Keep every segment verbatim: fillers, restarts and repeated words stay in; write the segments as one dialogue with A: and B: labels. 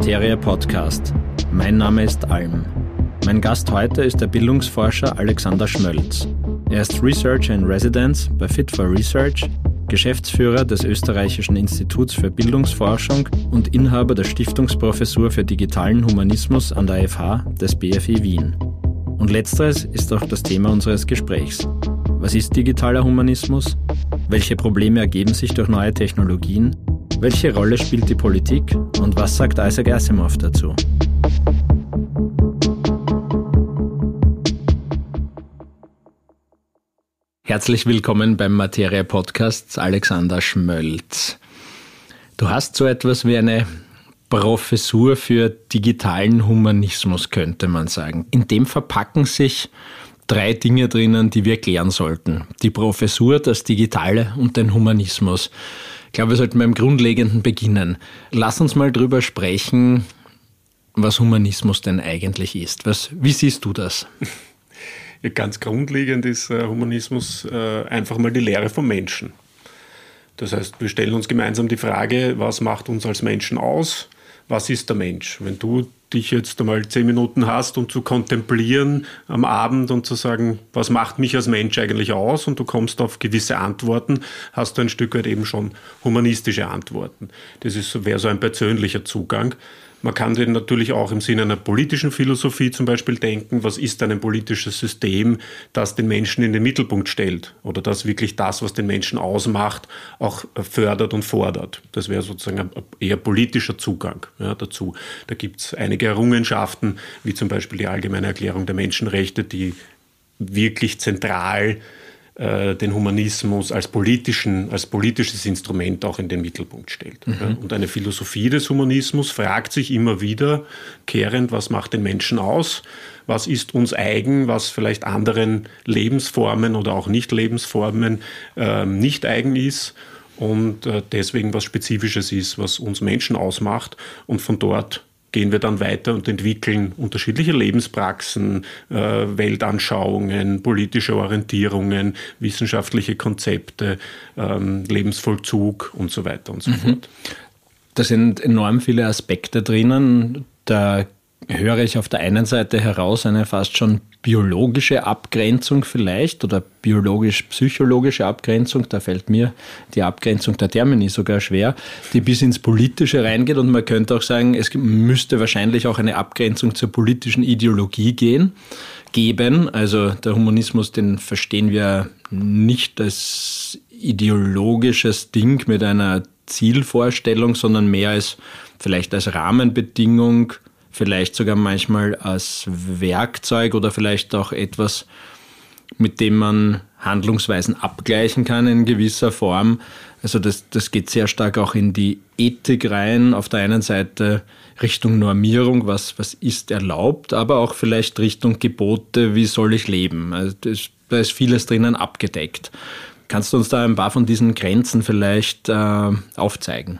A: Materia Podcast. Mein Name ist Alm. Mein Gast heute ist der Bildungsforscher Alexander Schmölz. Er ist Researcher in Residence bei Fit for Research, Geschäftsführer des Österreichischen Instituts für Bildungsforschung und Inhaber der Stiftungsprofessur für digitalen Humanismus an der F H des B F I Wien. Und letzteres ist auch das Thema unseres Gesprächs. Was ist digitaler Humanismus? Welche Probleme ergeben sich durch neue Technologien? Welche Rolle spielt die Politik? Und was sagt Isaac Asimov dazu? Herzlich willkommen beim Materia Podcast, Alexander Schmölz. Du hast so etwas wie eine Professur für digitalen Humanismus, könnte man sagen. In dem verpacken sich drei Dinge drinnen, die wir klären sollten. Die Professur, das Digitale und den Humanismus. Ich glaube, wir sollten beim Grundlegenden beginnen. Lass uns mal drüber sprechen, was Humanismus denn eigentlich ist. Was, wie siehst du das?
B: Ja, ganz grundlegend ist äh, Humanismus äh, einfach mal die Lehre vom Menschen. Das heißt, wir stellen uns gemeinsam die Frage, was macht uns als Menschen aus? Was ist der Mensch? Wenn du dich jetzt einmal zehn Minuten hast, um zu kontemplieren am Abend und zu sagen, was macht mich als Mensch eigentlich aus? Und du kommst auf gewisse Antworten, hast du ein Stück weit eben schon humanistische Antworten. Das ist, wäre so ein persönlicher Zugang. Man kann den natürlich auch im Sinne einer politischen Philosophie zum Beispiel denken, was ist ein politisches System, das den Menschen in den Mittelpunkt stellt oder das wirklich das, was den Menschen ausmacht, auch fördert und fordert. Das wäre sozusagen ein eher politischer Zugang, ja, dazu. Da gibt es einige Errungenschaften, wie zum Beispiel die Allgemeine Erklärung der Menschenrechte, die wirklich zentral den Humanismus als politischen, als politisches Instrument auch in den Mittelpunkt stellt. Mhm. Und eine Philosophie des Humanismus fragt sich immer wiederkehrend, was macht den Menschen aus? Was ist uns eigen, was vielleicht anderen Lebensformen oder auch Nicht-Lebensformen äh, nicht eigen ist? Und äh, deswegen was Spezifisches ist, was uns Menschen ausmacht. Und von dort gehen wir dann weiter und entwickeln unterschiedliche Lebenspraxen, äh, Weltanschauungen, politische Orientierungen, wissenschaftliche Konzepte, ähm, Lebensvollzug und so weiter und so mhm. fort.
A: Da sind enorm viele Aspekte drinnen. Da höre ich auf der einen Seite heraus eine fast schon biologische Abgrenzung vielleicht oder biologisch-psychologische Abgrenzung, da fällt mir die Abgrenzung der Termini sogar schwer, die bis ins Politische reingeht und man könnte auch sagen, es müsste wahrscheinlich auch eine Abgrenzung zur politischen Ideologie gehen, geben. Also der Humanismus, den verstehen wir nicht als ideologisches Ding mit einer Zielvorstellung, sondern mehr als vielleicht als Rahmenbedingung, vielleicht sogar manchmal als Werkzeug oder vielleicht auch etwas, mit dem man Handlungsweisen abgleichen kann in gewisser Form. Also das, das geht sehr stark auch in die Ethik rein. Auf der einen Seite Richtung Normierung, was, was ist erlaubt, aber auch vielleicht Richtung Gebote, wie soll ich leben. Also das, da ist vieles drinnen abgedeckt. Kannst du uns da ein paar von diesen Grenzen vielleicht äh, aufzeigen?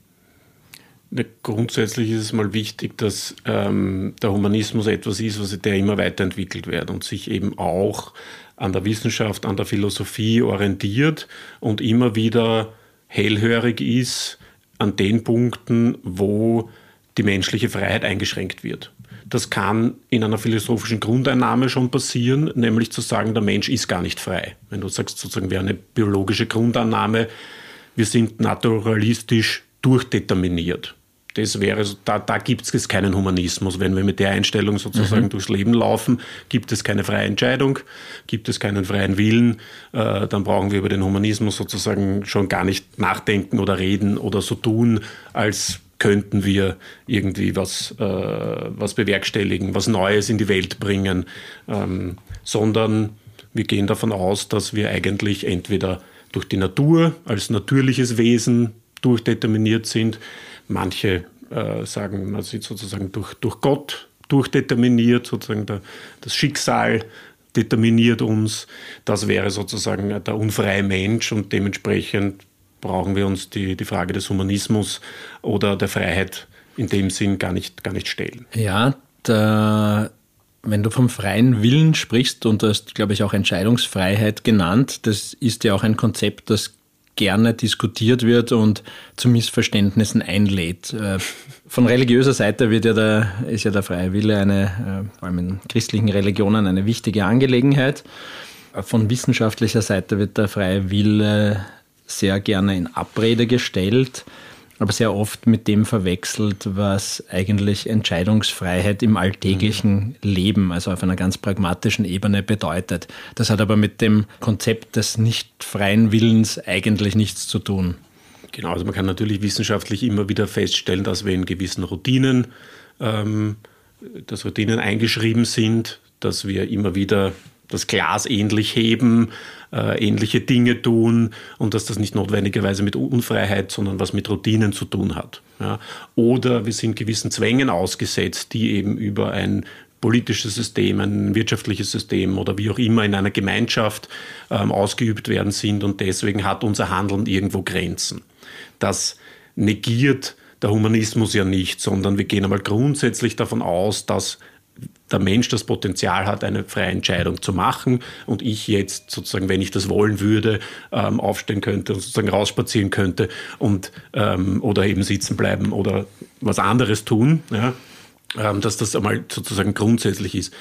B: Grundsätzlich ist es mal wichtig, dass ähm, der Humanismus etwas ist, was der immer weiterentwickelt wird und sich eben auch an der Wissenschaft, an der Philosophie orientiert und immer wieder hellhörig ist an den Punkten, wo die menschliche Freiheit eingeschränkt wird. Das kann in einer philosophischen Grundeinnahme schon passieren, nämlich zu sagen, der Mensch ist gar nicht frei. Wenn du sagst, sozusagen wäre eine biologische Grundannahme, wir sind naturalistisch durchdeterminiert. Das wäre, da, da gibt es keinen Humanismus. Wenn wir mit der Einstellung sozusagen mhm. durchs Leben laufen, gibt es keine freie Entscheidung, gibt es keinen freien Willen, äh, dann brauchen wir über den Humanismus sozusagen schon gar nicht nachdenken oder reden oder so tun, als könnten wir irgendwie was, äh, was bewerkstelligen, was Neues in die Welt bringen, ähm, sondern wir gehen davon aus, dass wir eigentlich entweder durch die Natur als natürliches Wesen durchdeterminiert sind. Manche äh, sagen, man sieht sozusagen durch, durch Gott durchdeterminiert, sozusagen der, das Schicksal determiniert uns. Das wäre sozusagen der unfreie Mensch und dementsprechend brauchen wir uns die, die Frage des Humanismus oder der Freiheit in dem Sinn gar nicht, gar nicht stellen.
A: Ja, da, wenn du vom freien Willen sprichst und du hast, glaube ich, auch Entscheidungsfreiheit genannt, das ist ja auch ein Konzept, das gerne diskutiert wird und zu Missverständnissen einlädt. Von religiöser Seite wird ja der, ist ja der freie Wille eine, vor allem in christlichen Religionen, eine wichtige Angelegenheit. Von wissenschaftlicher Seite wird der freie Wille sehr gerne in Abrede gestellt, aber sehr oft mit dem verwechselt, was eigentlich Entscheidungsfreiheit im alltäglichen Leben, also auf einer ganz pragmatischen Ebene bedeutet. Das hat aber mit dem Konzept des nicht freien Willens eigentlich nichts zu tun.
B: Genau, also man kann natürlich wissenschaftlich immer wieder feststellen, dass wir in gewissen Routinen, ähm, dass Routinen eingeschrieben sind, dass wir immer wieder das Glas ähnlich heben, äh, ähnliche Dinge tun und dass das nicht notwendigerweise mit Unfreiheit, sondern was mit Routinen zu tun hat. Ja. Oder wir sind gewissen Zwängen ausgesetzt, die eben über ein politisches System, ein wirtschaftliches System oder wie auch immer in einer Gemeinschaft ähm, ausgeübt werden sind und deswegen hat unser Handeln irgendwo Grenzen. Das negiert der Humanismus ja nicht, sondern wir gehen einmal grundsätzlich davon aus, dass der Mensch das Potenzial hat, eine freie Entscheidung zu machen und ich jetzt sozusagen, wenn ich das wollen würde, ähm, aufstehen könnte und sozusagen rausspazieren könnte und, ähm, oder eben sitzen bleiben oder was anderes tun, ja, ähm, dass das einmal sozusagen grundsätzlich ist.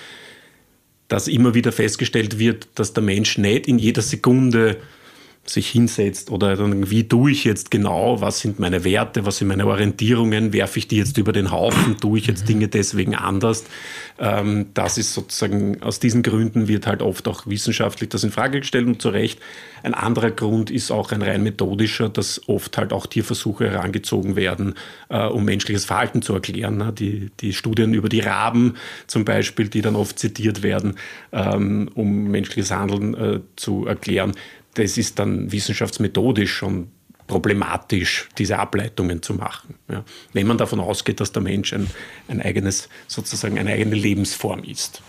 B: Dass immer wieder festgestellt wird, dass der Mensch nicht in jeder Sekunde sich hinsetzt oder dann, wie tue ich jetzt genau, was sind meine Werte, was sind meine Orientierungen, werfe ich die jetzt über den Haufen, tue ich jetzt Dinge deswegen anders. Ähm, das ist sozusagen, aus diesen Gründen wird halt oft auch wissenschaftlich das in Frage gestellt und zu Recht. Ein anderer Grund ist auch ein rein methodischer, dass oft halt auch Tierversuche herangezogen werden, äh, um menschliches Verhalten zu erklären. Ne? Die, die Studien über die Raben zum Beispiel, die dann oft zitiert werden, ähm, um menschliches Handeln äh, zu erklären. Das ist dann wissenschaftsmethodisch schon problematisch, diese Ableitungen zu machen. Ja. Wenn man davon ausgeht, dass der Mensch ein, ein eigenes, sozusagen eine eigene Lebensform ist.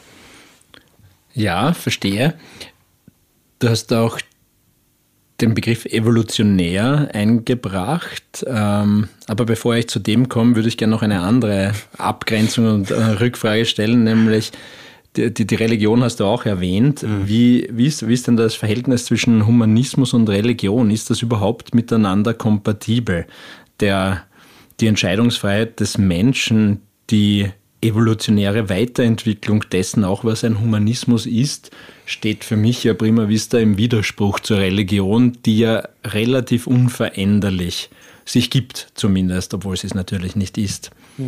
A: Ja, verstehe. Du hast auch den Begriff evolutionär eingebracht. Ähm, aber bevor ich zu dem komme, würde ich gerne noch eine andere Abgrenzung und äh, Rückfrage stellen, nämlich Die, die, die Religion hast du auch erwähnt. Mhm. Wie, wie, ist, wie ist denn das Verhältnis zwischen Humanismus und Religion? Ist das überhaupt miteinander kompatibel? Der, die Entscheidungsfreiheit des Menschen, die evolutionäre Weiterentwicklung dessen, auch was ein Humanismus ist, steht für mich ja prima vista im Widerspruch zur Religion, die ja relativ unveränderlich sich gibt, zumindest, obwohl sie es natürlich nicht ist.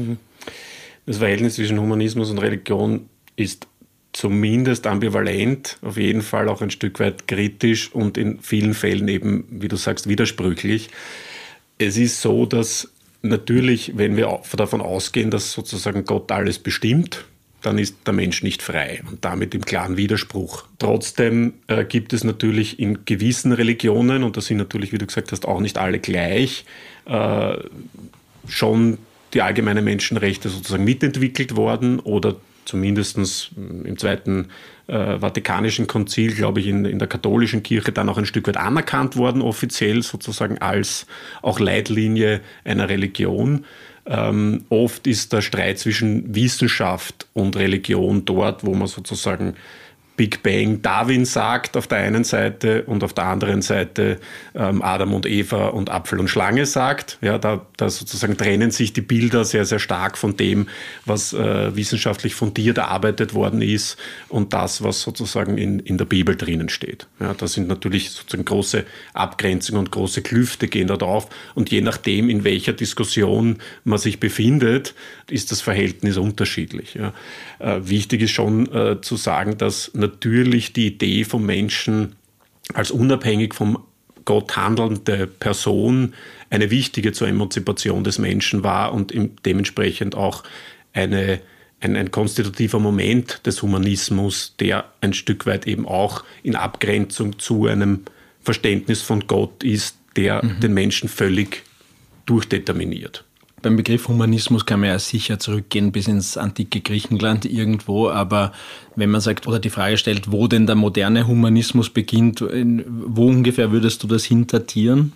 B: Das Verhältnis zwischen Humanismus und Religion ist zumindest ambivalent, auf jeden Fall auch ein Stück weit kritisch und in vielen Fällen eben, wie du sagst, widersprüchlich. Es ist so, dass natürlich, wenn wir davon ausgehen, dass sozusagen Gott alles bestimmt, dann ist der Mensch nicht frei und damit im klaren Widerspruch. Trotzdem äh, gibt es natürlich in gewissen Religionen, und das sind natürlich, wie du gesagt hast, auch nicht alle gleich, äh, schon die allgemeinen Menschenrechte sozusagen mitentwickelt worden oder zumindest im Zweiten äh, Vatikanischen Konzil, glaube ich, in, in der katholischen Kirche dann auch ein Stück weit anerkannt worden, offiziell sozusagen als auch Leitlinie einer Religion. Ähm, oft ist der Streit zwischen Wissenschaft und Religion dort, wo man sozusagen Big Bang Darwin sagt auf der einen Seite und auf der anderen Seite ähm, Adam und Eva und Apfel und Schlange sagt. Ja, da, da sozusagen trennen sich die Bilder sehr, sehr stark von dem, was äh, wissenschaftlich fundiert erarbeitet worden ist und das, was sozusagen in, in der Bibel drinnen steht. Ja, da sind natürlich sozusagen große Abgrenzungen und große Klüfte gehen da drauf und je nachdem, in welcher Diskussion man sich befindet, ist das Verhältnis unterschiedlich. Ja. Äh, wichtig ist schon äh, zu sagen, dass natürlich die Idee vom Menschen als unabhängig vom Gott handelnde Person eine wichtige zur Emanzipation des Menschen war und dementsprechend auch eine, ein, ein konstitutiver Moment des Humanismus, der ein Stück weit eben auch in Abgrenzung zu einem Verständnis von Gott ist, der mhm. den Menschen völlig durchdeterminiert.
A: Beim Begriff Humanismus kann man ja sicher zurückgehen bis ins antike Griechenland irgendwo, aber wenn man sagt oder die Frage stellt, wo denn der moderne Humanismus beginnt, wo ungefähr würdest du das hintertieren?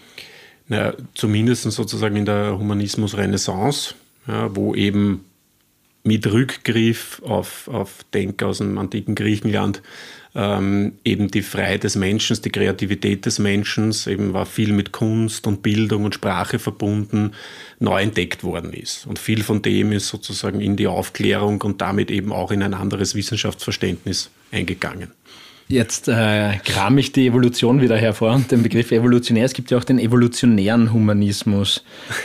B: Na, zumindest sozusagen in der Humanismus-Renaissance, ja, wo eben mit Rückgriff auf, auf Denker aus dem antiken Griechenland ähm, eben die Freiheit des Menschen, die Kreativität des Menschen, eben war viel mit Kunst und Bildung und Sprache verbunden, neu entdeckt worden ist. Und viel von dem ist sozusagen in die Aufklärung und damit eben auch in ein anderes Wissenschaftsverständnis eingegangen.
A: Jetzt äh, kram ich die Evolution wieder hervor und den Begriff evolutionär. Es gibt ja auch den evolutionären Humanismus,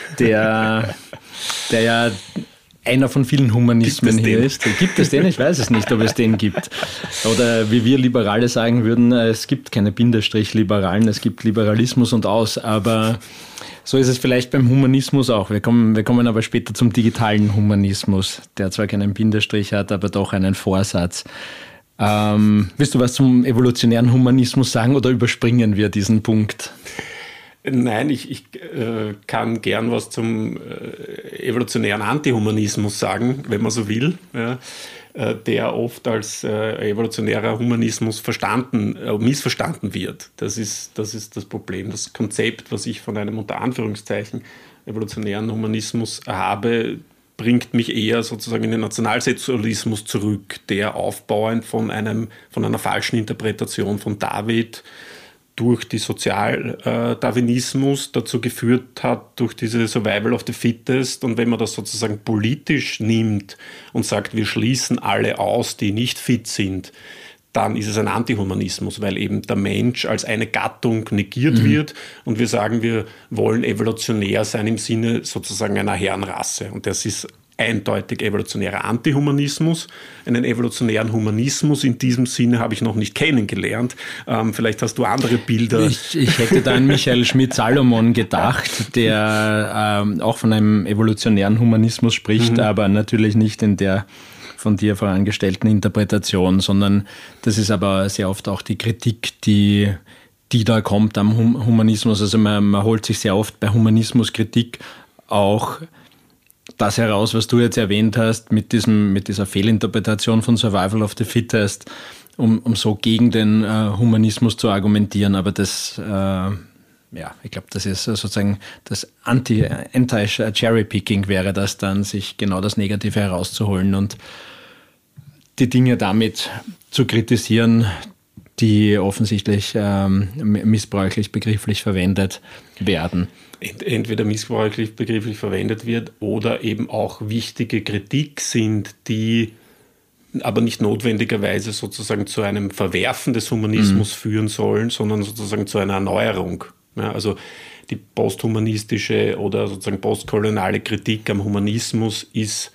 A: der, der ja einer von vielen Humanismen hier ist. Gibt es den? Ich weiß es nicht, ob es den gibt. Oder wie wir Liberale sagen würden, es gibt keine Bindestrich-Liberalen, es gibt Liberalismus und aus. Aber so ist es vielleicht beim Humanismus auch. Wir kommen, wir kommen aber später zum digitalen Humanismus, der zwar keinen Bindestrich hat, aber doch einen Vorsatz. Ähm, willst du was zum evolutionären Humanismus sagen oder überspringen wir diesen Punkt?
B: Nein, ich, ich äh, kann gern was zum äh, evolutionären Antihumanismus sagen, wenn man so will, ja, äh, der oft als äh, evolutionärer Humanismus verstanden, äh, missverstanden wird. Das ist, das ist das Problem. Das Konzept, was ich von einem unter Anführungszeichen evolutionären Humanismus habe, bringt mich eher sozusagen in den Nationalsozialismus zurück, der aufbauend von, einem, von einer falschen Interpretation von David durch die Sozialdarwinismus dazu geführt hat, durch diese Survival of the Fittest. Und wenn man das sozusagen politisch nimmt und sagt, wir schließen alle aus, die nicht fit sind, dann ist es ein Antihumanismus, weil eben der Mensch als eine Gattung negiert mhm. wird und wir sagen, wir wollen evolutionär sein im Sinne sozusagen einer Herrenrasse. Und das ist eindeutig evolutionärer Antihumanismus. Einen evolutionären Humanismus in diesem Sinne habe ich noch nicht kennengelernt. Ähm, vielleicht hast du andere Bilder.
A: Ich, ich hätte da an Michael Schmidt-Salomon gedacht, der ähm, auch von einem evolutionären Humanismus spricht, mhm. aber natürlich nicht in der von dir vorangestellten Interpretation, sondern das ist aber sehr oft auch die Kritik, die, die da kommt am Humanismus. Also man, man holt sich sehr oft bei Humanismuskritik auch das heraus, was du jetzt erwähnt hast, mit, diesem, mit dieser Fehlinterpretation von Survival of the Fittest, um, um so gegen den äh, Humanismus zu argumentieren. Aber das, äh, ja, ich glaube, das ist sozusagen das Anti, Anti-Cherry-Picking wäre das dann, sich genau das Negative herauszuholen und die Dinge damit zu kritisieren, die offensichtlich ähm, missbräuchlich begrifflich verwendet werden.
B: Entweder missbräuchlich begrifflich verwendet wird oder eben auch wichtige Kritik sind, die aber nicht notwendigerweise sozusagen zu einem Verwerfen des Humanismus mhm. führen sollen, sondern sozusagen zu einer Erneuerung. Ja, also die posthumanistische oder sozusagen postkoloniale Kritik am Humanismus ist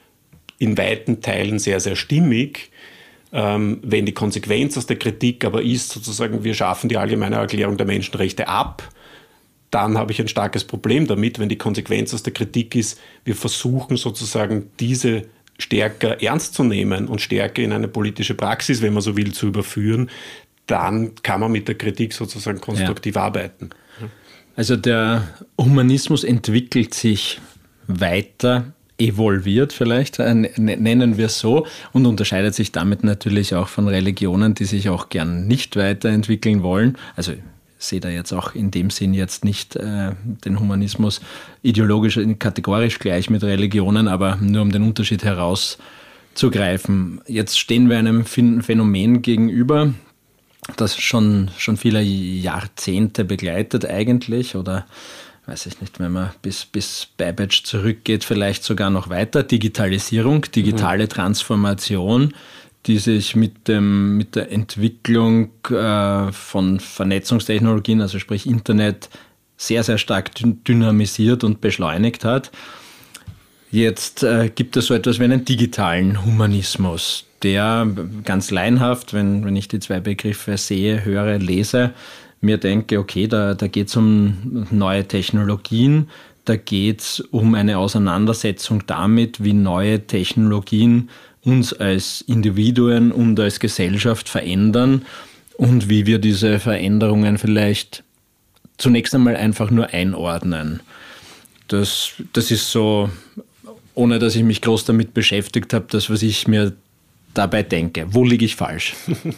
B: in weiten Teilen sehr, sehr stimmig. Ähm, wenn die Konsequenz aus der Kritik aber ist, sozusagen, wir schaffen die allgemeine Erklärung der Menschenrechte ab, dann habe ich ein starkes Problem damit, wenn die Konsequenz aus der Kritik ist, wir versuchen sozusagen diese stärker ernst zu nehmen und stärker in eine politische Praxis, wenn man so will, zu überführen, dann kann man mit der Kritik sozusagen konstruktiv ja. arbeiten.
A: Also der Humanismus entwickelt sich weiter, evolviert vielleicht, nennen wir es so, und unterscheidet sich damit natürlich auch von Religionen, die sich auch gern nicht weiterentwickeln wollen. Also ich sehe da jetzt auch in dem Sinn jetzt nicht äh, den Humanismus ideologisch, kategorisch gleich mit Religionen, aber nur um den Unterschied herauszugreifen. Jetzt stehen wir einem Phänomen gegenüber, das schon, schon viele Jahrzehnte begleitet eigentlich, oder weiß ich nicht, wenn man bis, bis Babbage zurückgeht, vielleicht sogar noch weiter. Digitalisierung, digitale Transformation, die sich mit, dem, mit der Entwicklung äh, von Vernetzungstechnologien, also sprich Internet, sehr, sehr stark dynamisiert und beschleunigt hat. Jetzt äh, gibt es so etwas wie einen digitalen Humanismus, der ganz laienhaft, wenn, wenn ich die zwei Begriffe sehe, höre, lese, mir denke, okay, da, da geht es um neue Technologien, da geht es um eine Auseinandersetzung damit, wie neue Technologien uns als Individuen und als Gesellschaft verändern und wie wir diese Veränderungen vielleicht zunächst einmal einfach nur einordnen. Das, das ist so, ohne dass ich mich groß damit beschäftigt habe, das, was ich mir dabei denke. Wo liege ich falsch?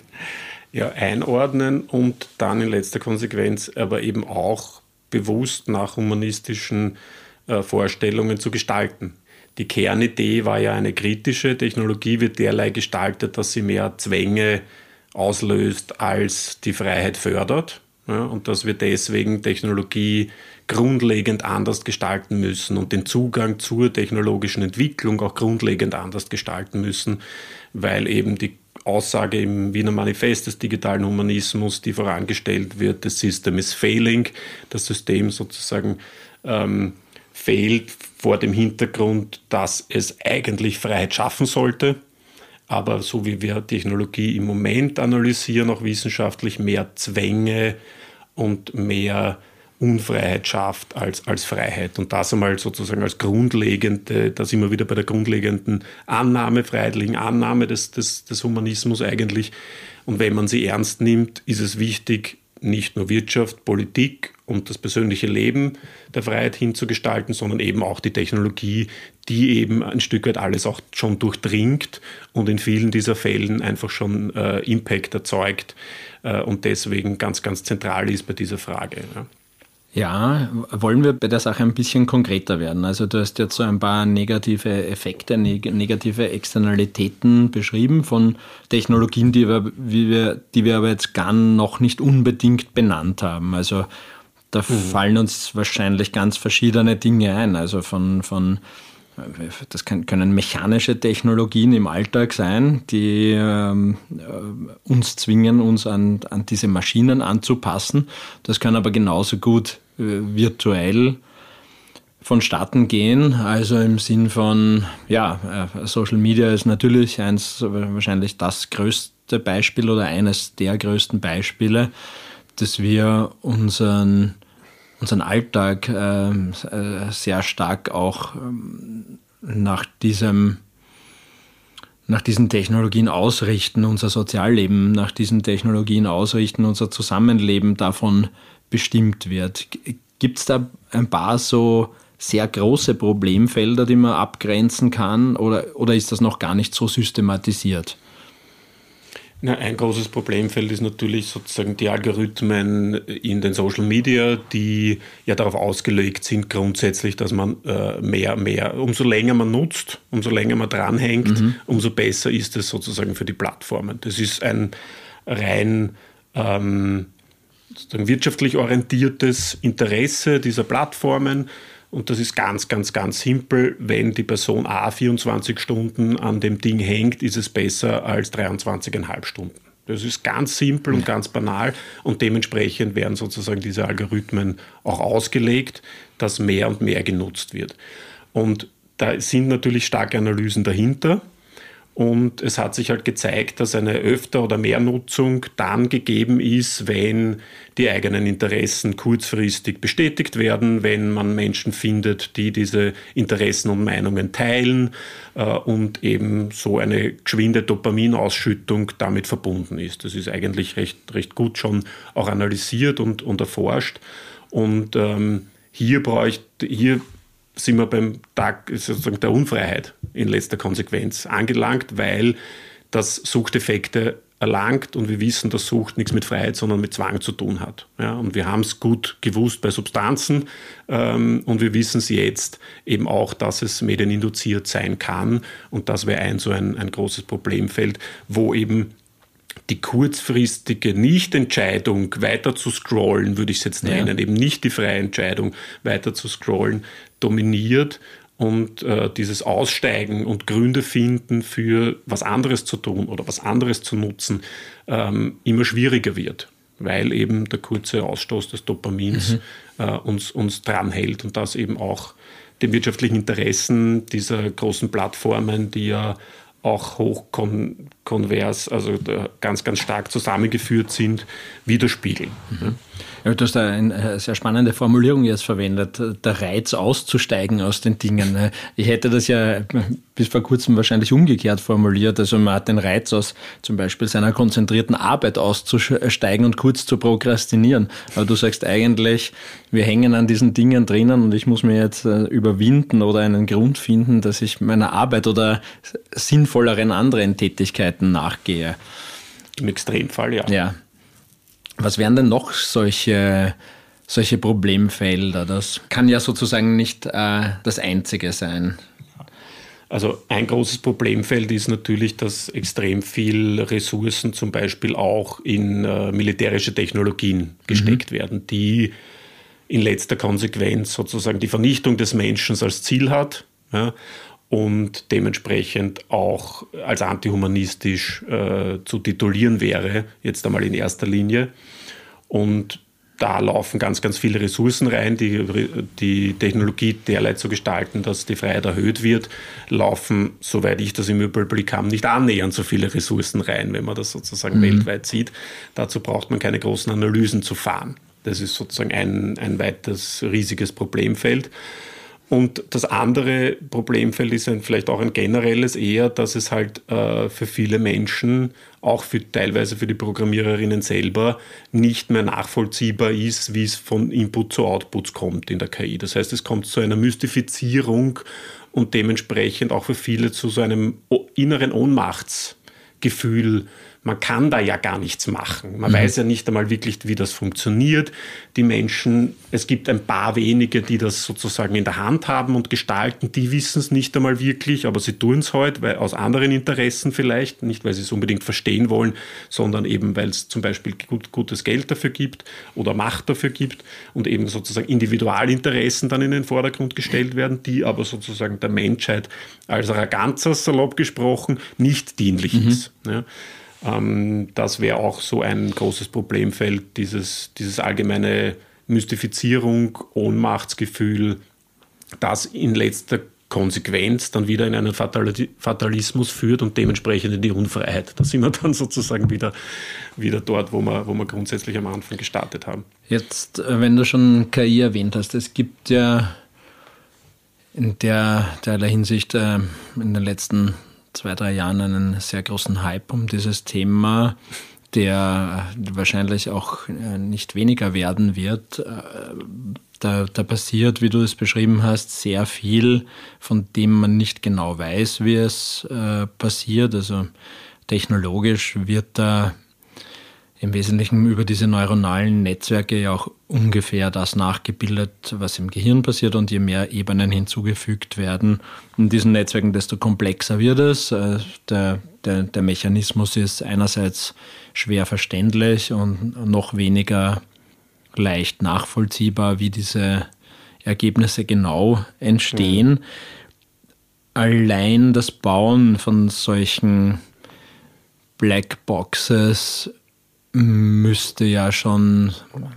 B: Ja, einordnen und dann in letzter Konsequenz aber eben auch bewusst nach humanistischen äh, Vorstellungen zu gestalten. Die Kernidee war ja eine kritische. Technologie wird derlei gestaltet, dass sie mehr Zwänge auslöst, als die Freiheit fördert. Ja, und dass wir deswegen Technologie grundlegend anders gestalten müssen und den Zugang zur technologischen Entwicklung auch grundlegend anders gestalten müssen, weil eben die Aussage im Wiener Manifest des digitalen Humanismus, die vorangestellt wird, the system is failing, das System sozusagen ähm, fehlt vor dem Hintergrund, dass es eigentlich Freiheit schaffen sollte, aber so wie wir Technologie im Moment analysieren, auch wissenschaftlich, mehr Zwänge und mehr Unfreiheit schafft als, als Freiheit. Und das einmal sozusagen als grundlegende, da sind wir wieder bei der grundlegenden Annahme, freiheitlichen Annahme des, des, des Humanismus eigentlich. Und wenn man sie ernst nimmt, ist es wichtig, nicht nur Wirtschaft, Politik und das persönliche Leben der Freiheit hinzugestalten, sondern eben auch die Technologie, die eben ein Stück weit alles auch schon durchdringt und in vielen dieser Fällen einfach schon äh, Impact erzeugt äh, und deswegen ganz, ganz zentral ist bei dieser Frage. Ja.
A: Ja, wollen wir bei der Sache ein bisschen konkreter werden? Also du hast jetzt so ein paar negative Effekte, neg- negative Externalitäten beschrieben von Technologien, die wir, wie wir, die wir aber jetzt gar noch nicht unbedingt benannt haben. Also da mhm. fallen uns wahrscheinlich ganz verschiedene Dinge ein. Also von, von das kann, können mechanische Technologien im Alltag sein, die ähm, uns zwingen, uns an, an diese Maschinen anzupassen. Das kann aber genauso gut virtuell vonstatten gehen, also im Sinn von, ja, Social Media ist natürlich eins, wahrscheinlich das größte Beispiel oder eines der größten Beispiele, dass wir unseren, unseren Alltag äh, sehr stark auch ähm, nach diesem nach diesen Technologien ausrichten, unser Sozialleben nach diesen Technologien ausrichten, unser Zusammenleben davon bestimmt wird. Gibt es da ein paar so sehr große Problemfelder, die man abgrenzen kann, oder, oder ist das noch gar nicht so systematisiert?
B: Na, ein großes Problemfeld ist natürlich sozusagen die Algorithmen in den Social Media, die ja darauf ausgelegt sind grundsätzlich, dass man äh, mehr, mehr, umso länger man nutzt, umso länger man dranhängt, mhm. umso besser ist es sozusagen für die Plattformen. Das ist ein rein ähm, sozusagen wirtschaftlich orientiertes Interesse dieser Plattformen. Und das ist ganz, ganz, ganz simpel. Wenn die Person A vierundzwanzig Stunden an dem Ding hängt, ist es besser als dreiundzwanzig Komma fünf Stunden. Das ist ganz simpel und ganz banal. Und dementsprechend werden sozusagen diese Algorithmen auch ausgelegt, dass mehr und mehr genutzt wird. Und da sind natürlich starke Analysen dahinter. Und es hat sich halt gezeigt, dass eine öfter oder mehr Nutzung dann gegeben ist, wenn die eigenen Interessen kurzfristig bestätigt werden, wenn man Menschen findet, die diese Interessen und Meinungen teilen äh, und eben so eine geschwinde Dopaminausschüttung damit verbunden ist. Das ist eigentlich recht, recht gut schon auch analysiert und, und erforscht. Und ähm, hier bräuchte, hier sind wir beim Tag sozusagen der Unfreiheit in letzter Konsequenz angelangt, weil das Suchteffekte erlangt und wir wissen, dass Sucht nichts mit Freiheit, sondern mit Zwang zu tun hat. Ja, und wir haben es gut gewusst bei Substanzen ähm, und wir wissen es jetzt eben auch, dass es medieninduziert sein kann und das wäre ein so ein, ein großes Problemfeld, wo eben die kurzfristige Nichtentscheidung weiter zu scrollen, würde ich es jetzt nennen, ja. eben nicht die freie Entscheidung weiter zu scrollen, dominiert und äh, dieses Aussteigen und Gründe finden für was anderes zu tun oder was anderes zu nutzen ähm, immer schwieriger wird, weil eben der kurze Ausstoß des Dopamins mhm. äh, uns, uns dranhält und das eben auch den wirtschaftlichen Interessen dieser großen Plattformen, die ja auch hochkonvers, also ganz, ganz stark zusammengeführt sind, widerspiegeln.
A: Mhm. Ja, du hast da eine sehr spannende Formulierung jetzt verwendet, der Reiz auszusteigen aus den Dingen. Ich hätte das ja bis vor kurzem wahrscheinlich umgekehrt formuliert. Also man hat den Reiz aus zum Beispiel seiner konzentrierten Arbeit auszusteigen und kurz zu prokrastinieren. Aber du sagst eigentlich, wir hängen an diesen Dingen drinnen und ich muss mir jetzt überwinden oder einen Grund finden, dass ich meiner Arbeit oder sinnvolleren anderen Tätigkeiten nachgehe.
B: Im Extremfall, ja.
A: Ja. Was wären denn noch solche, solche Problemfelder? Das kann ja sozusagen nicht äh, das Einzige sein.
B: Also ein großes Problemfeld ist natürlich, dass extrem viel Ressourcen zum Beispiel auch in äh, militärische Technologien gesteckt mhm. werden, die in letzter Konsequenz sozusagen die Vernichtung des Menschen als Ziel hat, ja, und dementsprechend auch als antihumanistisch äh, zu titulieren wäre, jetzt einmal in erster Linie. Und da laufen ganz, ganz viele Ressourcen rein, die, die Technologie derlei zu gestalten, dass die Freiheit erhöht wird, laufen, soweit ich das im Überblick habe, nicht annähernd so viele Ressourcen rein, wenn man das sozusagen mhm. weltweit sieht. Dazu braucht man keine großen Analysen zu fahren. Das ist sozusagen ein, ein weiteres riesiges Problemfeld. Und das andere Problemfeld ist ein, vielleicht auch ein generelles eher, dass es halt äh, für viele Menschen, auch für, teilweise für die Programmiererinnen selber, nicht mehr nachvollziehbar ist, wie es von Input zu Outputs kommt in der K I. Das heißt, es kommt zu einer Mystifizierung und dementsprechend auch für viele zu so einem inneren Ohnmachtsgefühl. Man kann da ja gar nichts machen. Man mhm. weiß ja nicht einmal wirklich, wie das funktioniert. Die Menschen, es gibt ein paar wenige, die das sozusagen in der Hand haben und gestalten, die wissen es nicht einmal wirklich, aber sie tun es halt, weil aus anderen Interessen vielleicht, nicht weil sie es unbedingt verstehen wollen, sondern eben, weil es zum Beispiel gut, gutes Geld dafür gibt oder Macht dafür gibt und eben sozusagen Individualinteressen dann in den Vordergrund gestellt werden, die aber sozusagen der Menschheit als Arroganz, salopp gesprochen, nicht dienlich mhm. ist. Ja. Das wäre auch so ein großes Problemfeld, dieses, dieses allgemeine Mystifizierung, Ohnmachtsgefühl, das in letzter Konsequenz dann wieder in einen Fatalismus führt und dementsprechend in die Unfreiheit. Da sind wir dann sozusagen wieder, wieder dort, wo wir, wo wir grundsätzlich am Anfang gestartet haben.
A: Jetzt, wenn du schon K I erwähnt hast, es gibt ja in der, derlei Hinsicht äh, in den letzten zwei, drei Jahren einen sehr großen Hype um dieses Thema, der wahrscheinlich auch nicht weniger werden wird. Da, da passiert, wie du es beschrieben hast, sehr viel, von dem man nicht genau weiß, wie es äh, passiert. Also technologisch wird da im Wesentlichen über diese neuronalen Netzwerke ja auch ungefähr das nachgebildet, was im Gehirn passiert, und je mehr Ebenen hinzugefügt werden in diesen Netzwerken, desto komplexer wird es. Der, der, der Mechanismus ist einerseits schwer verständlich und noch weniger leicht nachvollziehbar, wie diese Ergebnisse genau entstehen. Mhm. Allein das Bauen von solchen Blackboxes müsste ja schon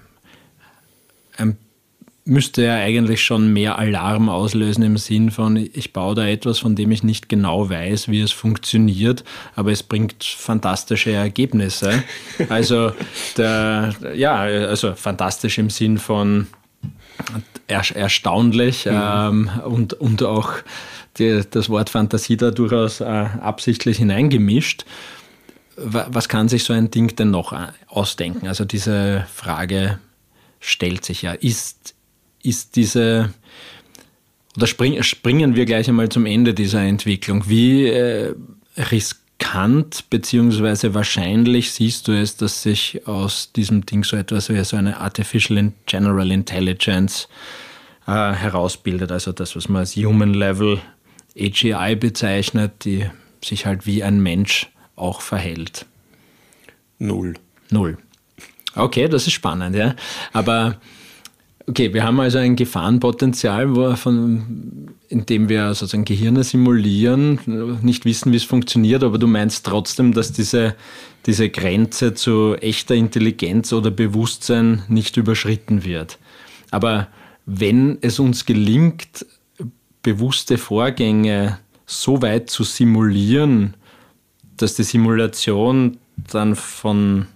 A: ein, müsste ja eigentlich schon mehr Alarm auslösen im Sinn von, ich baue da etwas, von dem ich nicht genau weiß, wie es funktioniert, aber es bringt fantastische Ergebnisse. Also der, ja, also fantastisch im Sinn von er, erstaunlich mhm. ähm, und, und auch die, das Wort Fantasie da durchaus äh, absichtlich hineingemischt. Was kann sich so ein Ding denn noch ausdenken? Also diese Frage stellt sich ja. Ist, ist diese, oder spring, springen wir gleich einmal zum Ende dieser Entwicklung. Wie äh, riskant beziehungsweise wahrscheinlich siehst du es, dass sich aus diesem Ding so etwas wie so eine Artificial General Intelligence äh, herausbildet? Also das, was man als Human Level A G I bezeichnet, die sich halt wie ein Mensch auch verhält?
B: Null.
A: Null. Okay, das ist spannend, ja. Aber okay, wir haben also ein Gefahrenpotenzial, wo von, in dem wir sozusagen Gehirne simulieren, nicht wissen, wie es funktioniert, aber du meinst trotzdem, dass diese, diese Grenze zu echter Intelligenz oder Bewusstsein nicht überschritten wird. Aber wenn es uns gelingt, bewusste Vorgänge so weit zu simulieren, dass die Simulation dann von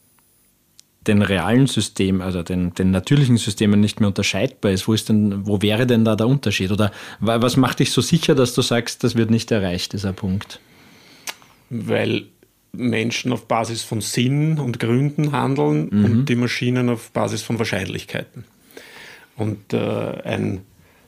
A: den realen Systemen, also den, den natürlichen Systemen nicht mehr unterscheidbar ist. Wo ist denn, wo wäre denn da der Unterschied? Oder was macht dich so sicher, dass du sagst, das wird nicht erreicht, dieser Punkt?
B: Weil Menschen auf Basis von Sinn und Gründen handeln mhm. und die Maschinen auf Basis von Wahrscheinlichkeiten. Und äh, ein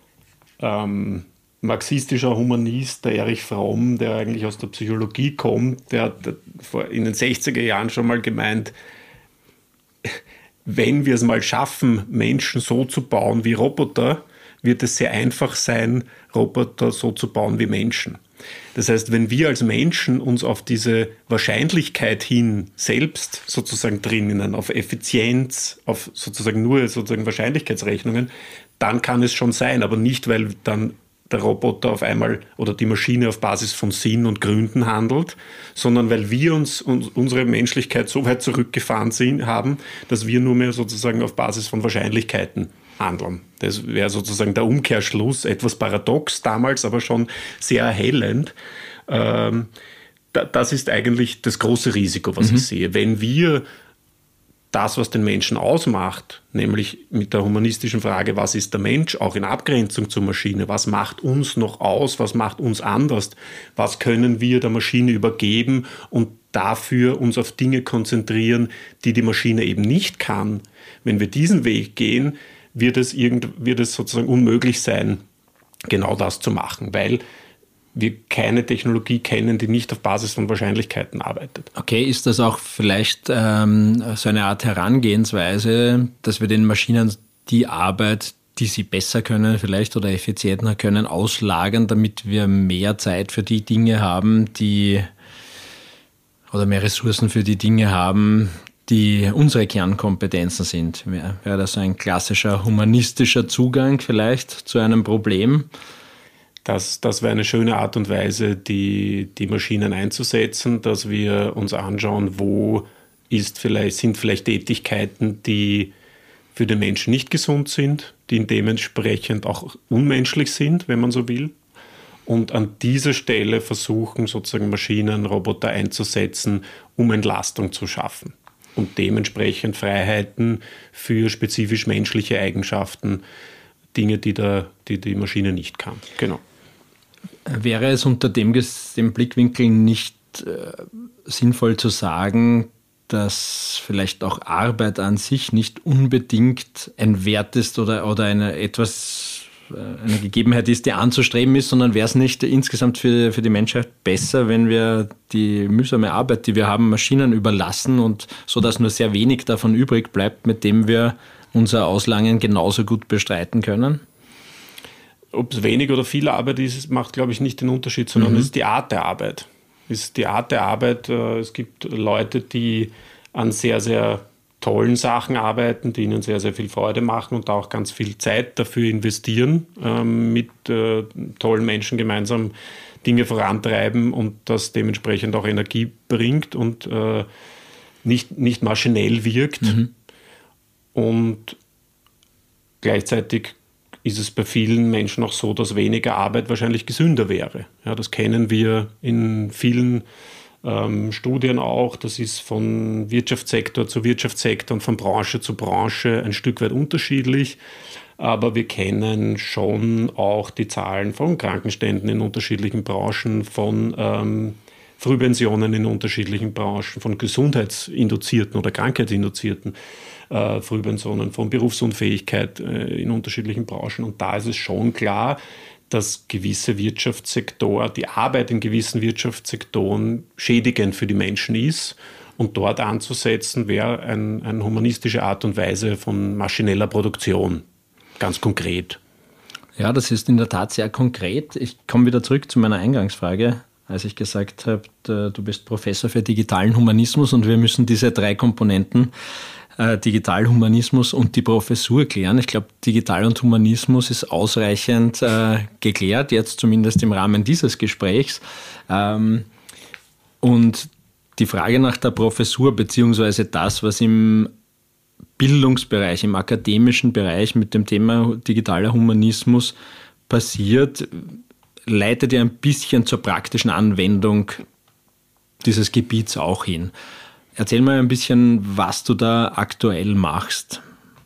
B: ähm, marxistischer Humanist, der Erich Fromm, der eigentlich aus der Psychologie kommt, der hat in den sechziger Jahren schon mal gemeint, wenn wir es mal schaffen, Menschen so zu bauen wie Roboter, wird es sehr einfach sein, Roboter so zu bauen wie Menschen. Das heißt, wenn wir als Menschen uns auf diese Wahrscheinlichkeit hin selbst sozusagen drinnen, auf Effizienz, auf sozusagen nur sozusagen Wahrscheinlichkeitsrechnungen, dann kann es schon sein, aber nicht, weil dann der Roboter auf einmal oder die Maschine auf Basis von Sinn und Gründen handelt, sondern weil wir uns, uns unsere Menschlichkeit so weit zurückgefahren sind, haben, dass wir nur mehr sozusagen auf Basis von Wahrscheinlichkeiten handeln. Das wäre sozusagen der Umkehrschluss, etwas paradox damals, aber schon sehr erhellend. Ähm, da, das ist eigentlich das große Risiko, was mhm. ich sehe. Wenn wir das, was den Menschen ausmacht, nämlich mit der humanistischen Frage, was ist der Mensch, auch in Abgrenzung zur Maschine, was macht uns noch aus, was macht uns anders, was können wir der Maschine übergeben und dafür uns auf Dinge konzentrieren, die die Maschine eben nicht kann. Wenn wir diesen Weg gehen, wird es, irgend, wird es sozusagen unmöglich sein, genau das zu machen, weil wir keine Technologie kennen, die nicht auf Basis von Wahrscheinlichkeiten arbeitet.
A: Okay, ist das auch vielleicht ähm, so eine Art Herangehensweise, dass wir den Maschinen die Arbeit, die sie besser können vielleicht oder effizienter können, auslagern, damit wir mehr Zeit für die Dinge haben, die oder mehr Ressourcen für die Dinge haben, die unsere Kernkompetenzen sind? Wäre das ein klassischer humanistischer Zugang vielleicht zu einem Problem?
B: Das, das wäre eine schöne Art und Weise, die, die Maschinen einzusetzen, dass wir uns anschauen, wo ist vielleicht, sind vielleicht Tätigkeiten, die für den Menschen nicht gesund sind, die dementsprechend auch unmenschlich sind, wenn man so will. Und an dieser Stelle versuchen sozusagen Maschinen, Roboter einzusetzen, um Entlastung zu schaffen und dementsprechend Freiheiten für spezifisch menschliche Eigenschaften, Dinge, die, der, die die Maschine nicht kann. Genau.
A: Wäre es unter dem, dem Blickwinkel nicht äh, sinnvoll zu sagen, dass vielleicht auch Arbeit an sich nicht unbedingt ein Wert ist oder, oder eine, etwas, äh, eine Gegebenheit ist, die anzustreben ist, sondern wäre es nicht insgesamt für, für die Menschheit besser, wenn wir die mühsame Arbeit, die wir haben, Maschinen überlassen und so, dass nur sehr wenig davon übrig bleibt, mit dem wir unser Auslangen genauso gut bestreiten können?
B: Ob es wenig oder viel Arbeit ist, macht, glaube ich, nicht den Unterschied, sondern mhm. es ist die Art der Arbeit. Es ist die Art der Arbeit. Es gibt Leute, die an sehr, sehr tollen Sachen arbeiten, die ihnen sehr, sehr viel Freude machen und auch ganz viel Zeit dafür investieren, mit tollen Menschen gemeinsam Dinge vorantreiben und das dementsprechend auch Energie bringt und nicht, nicht maschinell wirkt. Mhm. Und gleichzeitig ist es bei vielen Menschen auch so, dass weniger Arbeit wahrscheinlich gesünder wäre. Ja, das kennen wir in vielen ähm, Studien auch. Das ist von Wirtschaftssektor zu Wirtschaftssektor und von Branche zu Branche ein Stück weit unterschiedlich. Aber wir kennen schon auch die Zahlen von Krankenständen in unterschiedlichen Branchen, von ähm, Frühpensionen in unterschiedlichen Branchen, von gesundheitsinduzierten oder krankheitsinduzierten äh, Frühpensionen, von Berufsunfähigkeit äh, in unterschiedlichen Branchen. Und da ist es schon klar, dass gewisse Wirtschaftssektoren, die Arbeit in gewissen Wirtschaftssektoren schädigend für die Menschen ist. Und dort anzusetzen, wäre ein, eine humanistische Art und Weise von maschineller Produktion, ganz konkret.
A: Ja, das ist in der Tat sehr konkret. Ich komme wieder zurück zu meiner Eingangsfrage, als ich gesagt habe, du bist Professor für digitalen Humanismus und wir müssen diese drei Komponenten, äh, Digitalhumanismus und die Professur klären. Ich glaube, Digital und Humanismus ist ausreichend äh, geklärt, jetzt zumindest im Rahmen dieses Gesprächs. Ähm, und die Frage nach der Professur beziehungsweise das, was im Bildungsbereich, im akademischen Bereich mit dem Thema digitaler Humanismus passiert, leitet ja ein bisschen zur praktischen Anwendung dieses Gebiets auch hin. Erzähl mal ein bisschen, was du da aktuell machst.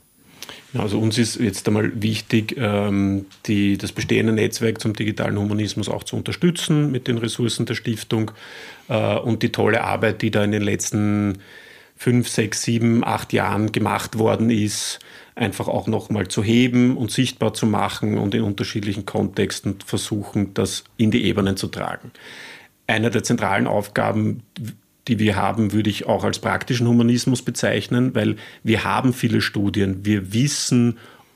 B: Also uns ist jetzt einmal wichtig, die, das bestehende Netzwerk zum digitalen Humanismus auch zu unterstützen mit den Ressourcen der Stiftung und die tolle Arbeit, die da in den letzten fünf, sechs, sieben, acht Jahren gemacht worden ist, einfach auch nochmal zu heben und sichtbar zu machen und in unterschiedlichen Kontexten versuchen, das in die Ebenen zu tragen. Eine der zentralen Aufgaben, die wir haben, würde ich auch als praktischen Humanismus bezeichnen, weil wir haben viele Studien, wir wissen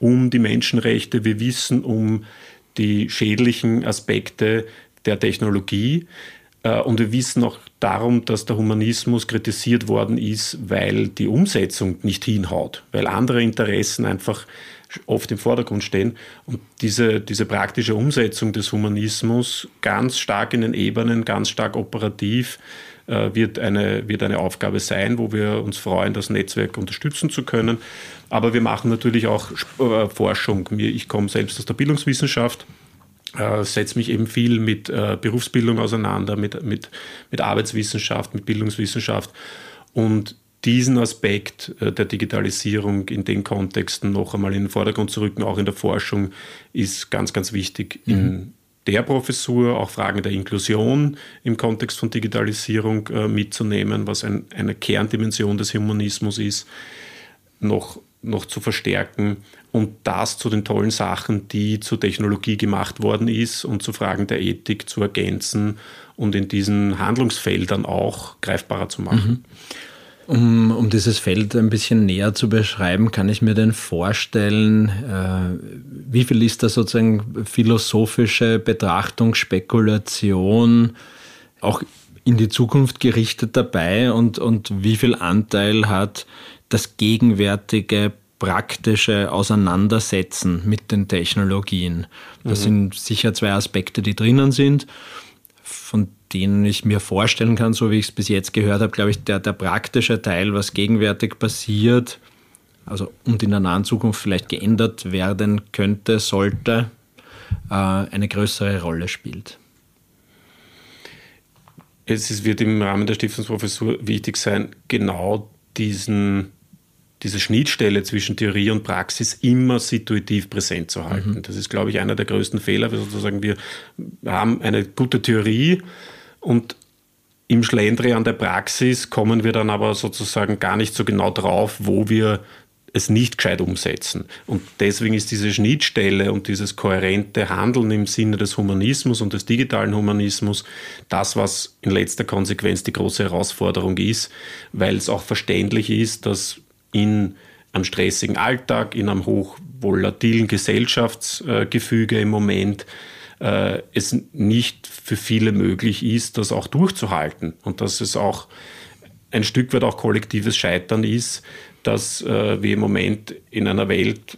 B: um die Menschenrechte, wir wissen um die schädlichen Aspekte der Technologie und wir wissen auch darum, dass der Humanismus kritisiert worden ist, weil die Umsetzung nicht hinhaut, weil andere Interessen einfach oft im Vordergrund stehen und diese, diese praktische Umsetzung des Humanismus ganz stark in den Ebenen, ganz stark operativ äh, wird, eine, wird eine Aufgabe sein, wo wir uns freuen, das Netzwerk unterstützen zu können. Aber wir machen natürlich auch äh, Forschung. Ich komme selbst aus der Bildungswissenschaft, äh, setze mich eben viel mit äh, Berufsbildung auseinander, mit, mit, mit Arbeitswissenschaft, mit Bildungswissenschaft und diesen Aspekt der Digitalisierung in den Kontexten noch einmal in den Vordergrund zu rücken, auch in der Forschung, ist ganz, ganz wichtig. Mhm. In der Professur auch Fragen der Inklusion im Kontext von Digitalisierung äh, mitzunehmen, was ein, eine Kerndimension des Humanismus ist, noch, noch zu verstärken und das zu den tollen Sachen, die zur Technologie gemacht worden ist und zu Fragen der Ethik zu ergänzen und in diesen Handlungsfeldern auch greifbarer zu machen.
A: Mhm. Um, um dieses Feld ein bisschen näher zu beschreiben, kann ich mir denn vorstellen, äh, wie viel ist da sozusagen philosophische Betrachtung, Spekulation, auch in die Zukunft gerichtet dabei und, und wie viel Anteil hat das gegenwärtige praktische Auseinandersetzen mit den Technologien? Das mhm. sind sicher zwei Aspekte, die drinnen sind, von denen ich mir vorstellen kann, so wie ich es bis jetzt gehört habe, glaube ich, der, der praktische Teil, was gegenwärtig passiert, also und in der nahen Zukunft vielleicht geändert werden könnte, sollte, äh, eine größere Rolle spielt.
B: Es wird im Rahmen der Stiftungsprofessur wichtig sein, genau diesen, diese Schnittstelle zwischen Theorie und Praxis immer situativ präsent zu halten. Mhm. Das ist, glaube ich, einer der größten Fehler. Wir, sozusagen, wir haben eine gute Theorie, und im Schlendrian der Praxis kommen wir dann aber sozusagen gar nicht so genau drauf, wo wir es nicht gescheit umsetzen. Und deswegen ist diese Schnittstelle und dieses kohärente Handeln im Sinne des Humanismus und des digitalen Humanismus das, was in letzter Konsequenz die große Herausforderung ist, weil es auch verständlich ist, dass in einem stressigen Alltag, in einem hochvolatilen Gesellschaftsgefüge im Moment es nicht für viele möglich ist, das auch durchzuhalten und dass es auch ein Stück weit auch kollektives Scheitern ist, dass äh, wir im Moment in einer Welt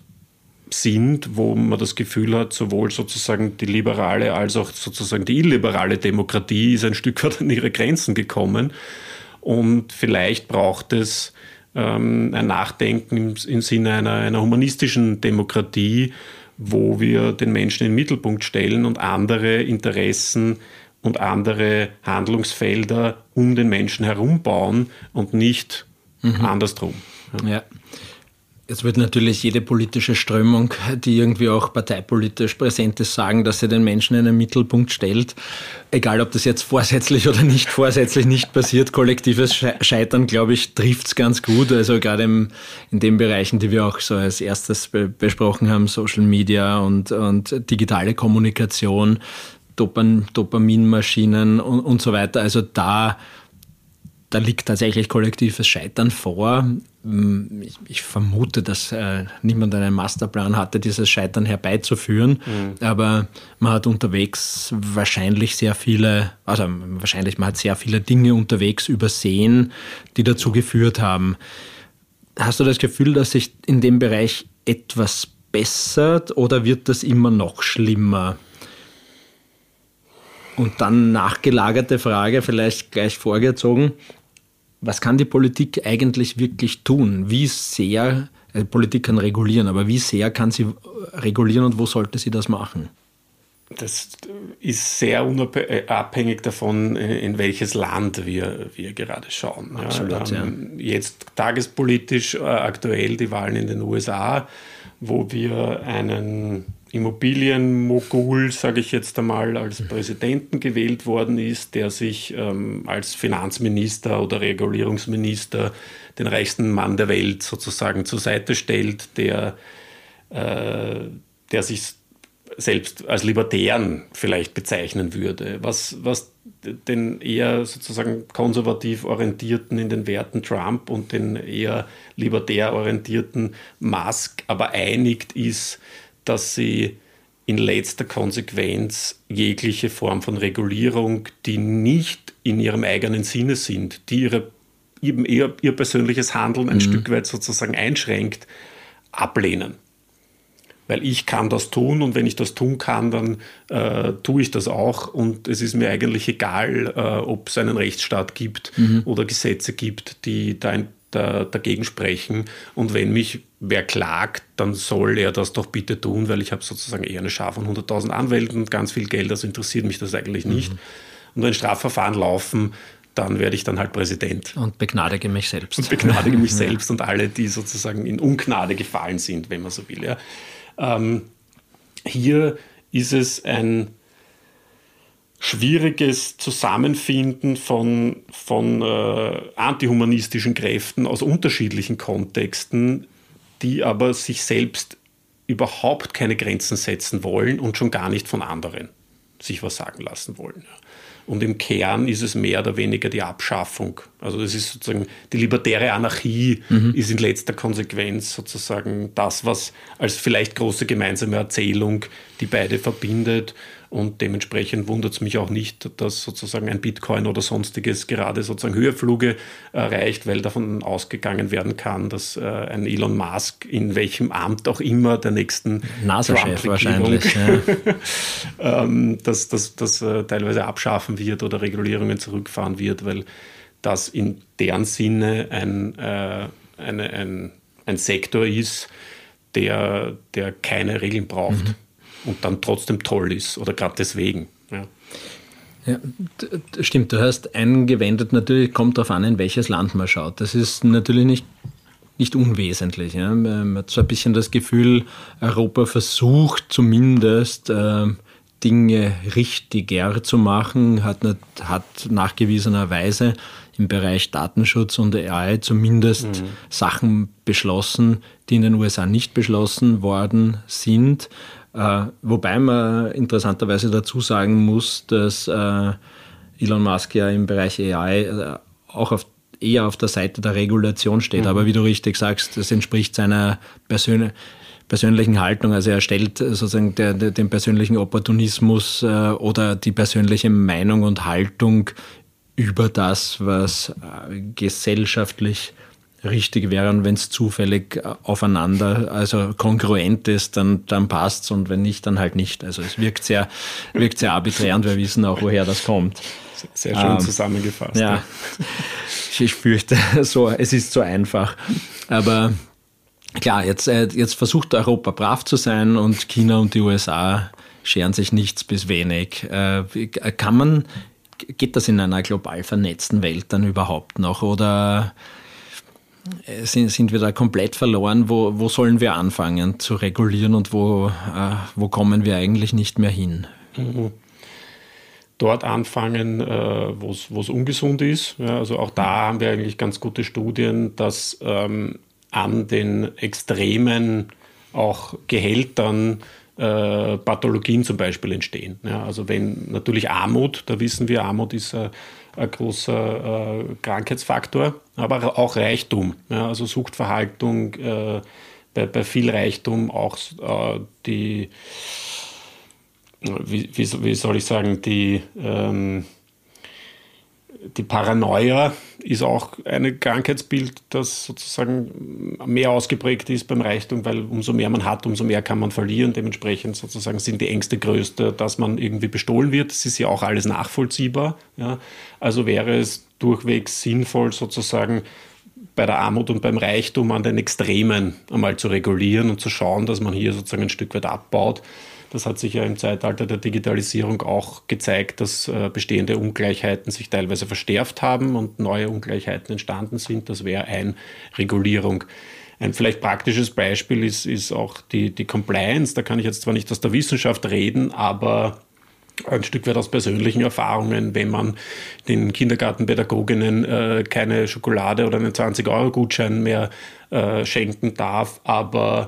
B: sind, wo man das Gefühl hat, sowohl sozusagen die liberale als auch sozusagen die illiberale Demokratie ist ein Stück weit an ihre Grenzen gekommen und vielleicht braucht es ähm, ein Nachdenken im, im Sinne einer, einer humanistischen Demokratie, wo wir den Menschen in den Mittelpunkt stellen und andere Interessen und andere Handlungsfelder um den Menschen herum bauen und nicht mhm. andersrum.
A: Ja. Ja. Jetzt wird natürlich jede politische Strömung, die irgendwie auch parteipolitisch präsent ist, sagen, dass sie den Menschen in den Mittelpunkt stellt. Egal, ob das jetzt vorsätzlich oder nicht vorsätzlich nicht passiert, kollektives Scheitern, glaube ich, trifft es ganz gut. Also gerade im, in den Bereichen, die wir auch so als erstes be- besprochen haben, Social Media und, und digitale Kommunikation, Dopamin, Dopaminmaschinen und, und so weiter. Also da Da liegt tatsächlich kollektives Scheitern vor. Ich, ich vermute, dass äh, niemand einen Masterplan hatte, dieses Scheitern herbeizuführen. Mhm. Aber man hat unterwegs wahrscheinlich sehr viele, also wahrscheinlich man hat sehr viele Dinge unterwegs übersehen, die dazu geführt haben. Hast du das Gefühl, dass sich in dem Bereich etwas bessert oder wird das immer noch schlimmer? Und dann nachgelagerte Frage, vielleicht gleich vorgezogen. Was kann die Politik eigentlich wirklich tun? Wie sehr, also Politik kann regulieren, aber wie sehr kann sie regulieren und wo sollte sie das machen?
B: Das ist sehr unabhängig davon, in welches Land wir, wir gerade schauen.
A: Absolut, ja.
B: Jetzt tagespolitisch aktuell die Wahlen in den U S A, wo wir einen Immobilienmogul, sage ich jetzt einmal, als Präsidenten gewählt worden ist, der sich ähm, als Finanzminister oder Regulierungsminister den reichsten Mann der Welt sozusagen zur Seite stellt, der, äh, der sich selbst als Libertären vielleicht bezeichnen würde, was, was den eher sozusagen konservativ orientierten in den Werten Trump und den eher libertär orientierten Musk aber einigt, ist, dass sie in letzter Konsequenz jegliche Form von Regulierung, die nicht in ihrem eigenen Sinne sind, die ihre, ihr, ihr persönliches Handeln ein mhm. Stück weit sozusagen einschränkt, ablehnen. Weil ich kann das tun und wenn ich das tun kann, dann äh, tue ich das auch und es ist mir eigentlich egal, äh, ob es einen Rechtsstaat gibt mhm. oder Gesetze gibt, die da, da dagegen sprechen und wenn mich wer klagt, dann soll er das doch bitte tun, weil ich habe sozusagen eher eine Schar von hunderttausend Anwälten und ganz viel Geld, also interessiert mich das eigentlich nicht. Mhm. Und wenn Strafverfahren laufen, dann werde ich dann halt Präsident.
A: Und begnadige mich selbst.
B: Und begnadige mich selbst und alle, die sozusagen in Ungnade gefallen sind, wenn man so will, ja. Ähm, hier ist es ein schwieriges Zusammenfinden von, von äh, antihumanistischen Kräften aus unterschiedlichen Kontexten, die aber sich selbst überhaupt keine Grenzen setzen wollen und schon gar nicht von anderen sich was sagen lassen wollen. Und im Kern ist es mehr oder weniger die Abschaffung. Also das ist sozusagen die libertäre Anarchie mhm. ist in letzter Konsequenz sozusagen das, was als vielleicht große gemeinsame Erzählung die beide verbindet. Und dementsprechend wundert es mich auch nicht, dass sozusagen ein Bitcoin oder sonstiges gerade sozusagen Höherflüge erreicht, weil davon ausgegangen werden kann, dass äh, ein Elon Musk in welchem Amt auch immer der nächsten
A: NASA-Chef wahrscheinlich, ja.
B: ähm, dass das, das äh, teilweise abschaffen wird oder Regulierungen zurückfahren wird, weil das in deren Sinne ein, äh, eine, ein, ein Sektor ist, der, der keine Regeln braucht. Mhm. Und dann trotzdem toll ist oder gerade deswegen. Ja.
A: Ja, stimmt, du hast eingewendet, natürlich kommt darauf an, in welches Land man schaut. Das ist natürlich nicht, nicht unwesentlich. Ja. Man hat so ein bisschen das Gefühl, Europa versucht zumindest äh, Dinge richtiger zu machen, hat, nicht, hat nachgewiesenerweise im Bereich Datenschutz und A I zumindest mhm. Sachen beschlossen, die in den U S A nicht beschlossen worden sind. Uh, wobei man interessanterweise dazu sagen muss, dass uh, Elon Musk ja im Bereich A I uh, auch auf, eher auf der Seite der Regulation steht. Mhm. Aber wie du richtig sagst, das entspricht seiner Persön- persönlichen Haltung. Also er stellt sozusagen der, der, den persönlichen Opportunismus uh, oder die persönliche Meinung und Haltung über das, was uh, gesellschaftlich richtig wäre, und wenn es zufällig aufeinander, also kongruent ist, dann, dann passt es, und wenn nicht, dann halt nicht. Also es wirkt sehr, wirkt sehr arbiträr und wir wissen auch, woher das kommt.
B: Sehr schön ähm, zusammengefasst.
A: Ja, ja. Ich fürchte, so, es ist so einfach. Aber klar, jetzt, jetzt versucht Europa brav zu sein und China und die U S A scheren sich nichts bis wenig. Kann man, geht das in einer global vernetzten Welt dann überhaupt noch, oder Sind, sind wir da komplett verloren? Wo, wo sollen wir anfangen zu regulieren und wo, äh, wo kommen wir eigentlich nicht mehr hin?
B: Mhm. Dort anfangen, äh, wo es ungesund ist. Ja, also auch da haben wir eigentlich ganz gute Studien, dass ähm, an den extremen auch Gehältern äh, Pathologien zum Beispiel entstehen. Ja, also wenn natürlich Armut, da wissen wir, Armut ist äh, ein großer äh, Krankheitsfaktor, aber auch Reichtum, ja, also Suchtverhaltung, äh, bei, bei viel Reichtum auch äh, die, wie, wie, wie soll ich sagen, die, ähm, die Paranoia ist auch ein Krankheitsbild, das sozusagen mehr ausgeprägt ist beim Reichtum, weil umso mehr man hat, umso mehr kann man verlieren. Dementsprechend sozusagen sind die Ängste größer, dass man irgendwie bestohlen wird. Das ist ja auch alles nachvollziehbar. Ja. Also wäre es durchwegs sinnvoll, sozusagen bei der Armut und beim Reichtum an den Extremen einmal zu regulieren und zu schauen, dass man hier sozusagen ein Stück weit abbaut. Das hat sich ja im Zeitalter der Digitalisierung auch gezeigt, dass äh, bestehende Ungleichheiten sich teilweise verstärkt haben und neue Ungleichheiten entstanden sind. Das wäre eine Regulierung. Ein vielleicht praktisches Beispiel ist, ist auch die, die Compliance. Da kann ich jetzt zwar nicht aus der Wissenschaft reden, aber ein Stück weit aus persönlichen Erfahrungen, wenn man den Kindergartenpädagoginnen äh, keine Schokolade oder einen zwanzig Euro Gutschein mehr äh, schenken darf, aber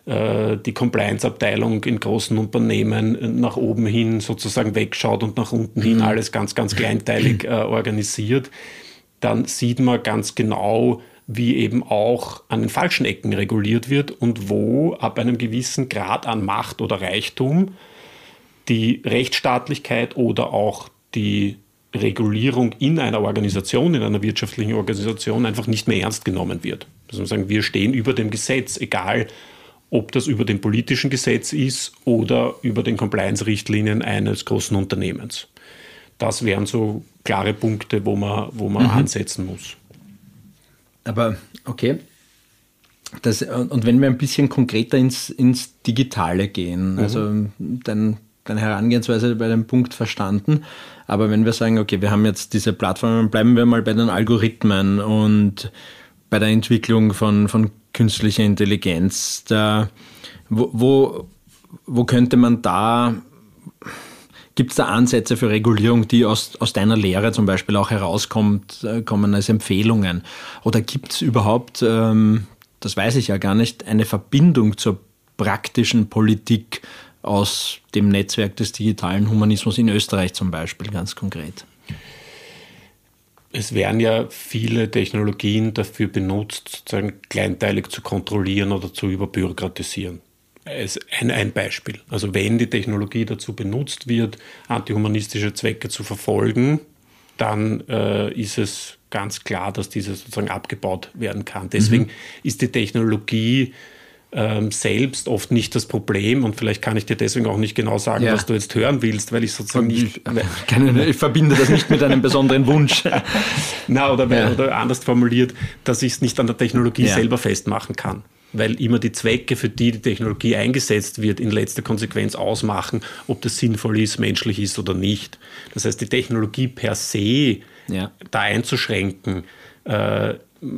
B: äh, die Compliance-Abteilung in großen Unternehmen nach oben hin sozusagen wegschaut und nach unten hin alles ganz, ganz kleinteilig äh, organisiert, dann sieht man ganz genau, wie eben auch an den falschen Ecken reguliert wird und wo ab einem gewissen Grad an Macht oder Reichtum die Rechtsstaatlichkeit oder auch die Regulierung in einer Organisation, in einer wirtschaftlichen Organisation einfach nicht mehr ernst genommen wird. Also wir sagen, wir stehen über dem Gesetz, egal ob das über dem politischen Gesetz ist oder über den Compliance-Richtlinien eines großen Unternehmens. Das wären so klare Punkte, wo man, wo man mhm. ansetzen muss.
A: Aber okay, das, und wenn wir ein bisschen konkreter ins, ins Digitale gehen, mhm. also dein, deine Herangehensweise bei dem Punkt verstanden, aber wenn wir sagen, okay, wir haben jetzt diese Plattformen, bleiben wir mal bei den Algorithmen und bei der Entwicklung von, von künstlicher Intelligenz, da, wo, wo, wo könnte man da, gibt es da Ansätze für Regulierung, die aus, aus deiner Lehre zum Beispiel auch herauskommt, kommen als Empfehlungen? Oder gibt es überhaupt, ähm, das weiß ich ja gar nicht, eine Verbindung zur praktischen Politik aus dem Netzwerk des digitalen Humanismus in Österreich zum Beispiel, ganz konkret?
B: Es werden ja viele Technologien dafür benutzt, sozusagen kleinteilig zu kontrollieren oder zu überbürokratisieren. Ein, ein Beispiel. Also wenn die Technologie dazu benutzt wird, antihumanistische Zwecke zu verfolgen, dann äh, ist es ganz klar, dass diese sozusagen abgebaut werden kann. Deswegen mhm. ist die Technologie ähm, selbst oft nicht das Problem und vielleicht kann ich dir deswegen auch nicht genau sagen, ja. was du jetzt hören willst, weil ich sozusagen nicht...
A: Ich, ich verbinde das nicht mit einem besonderen Wunsch.
B: Na, oder, ja. oder anders formuliert, dass ich es nicht an der Technologie ja. selber festmachen kann. Weil immer die Zwecke, für die die Technologie eingesetzt wird, in letzter Konsequenz ausmachen, ob das sinnvoll ist, menschlich ist oder nicht. Das heißt, die Technologie per se ja. da einzuschränken, äh,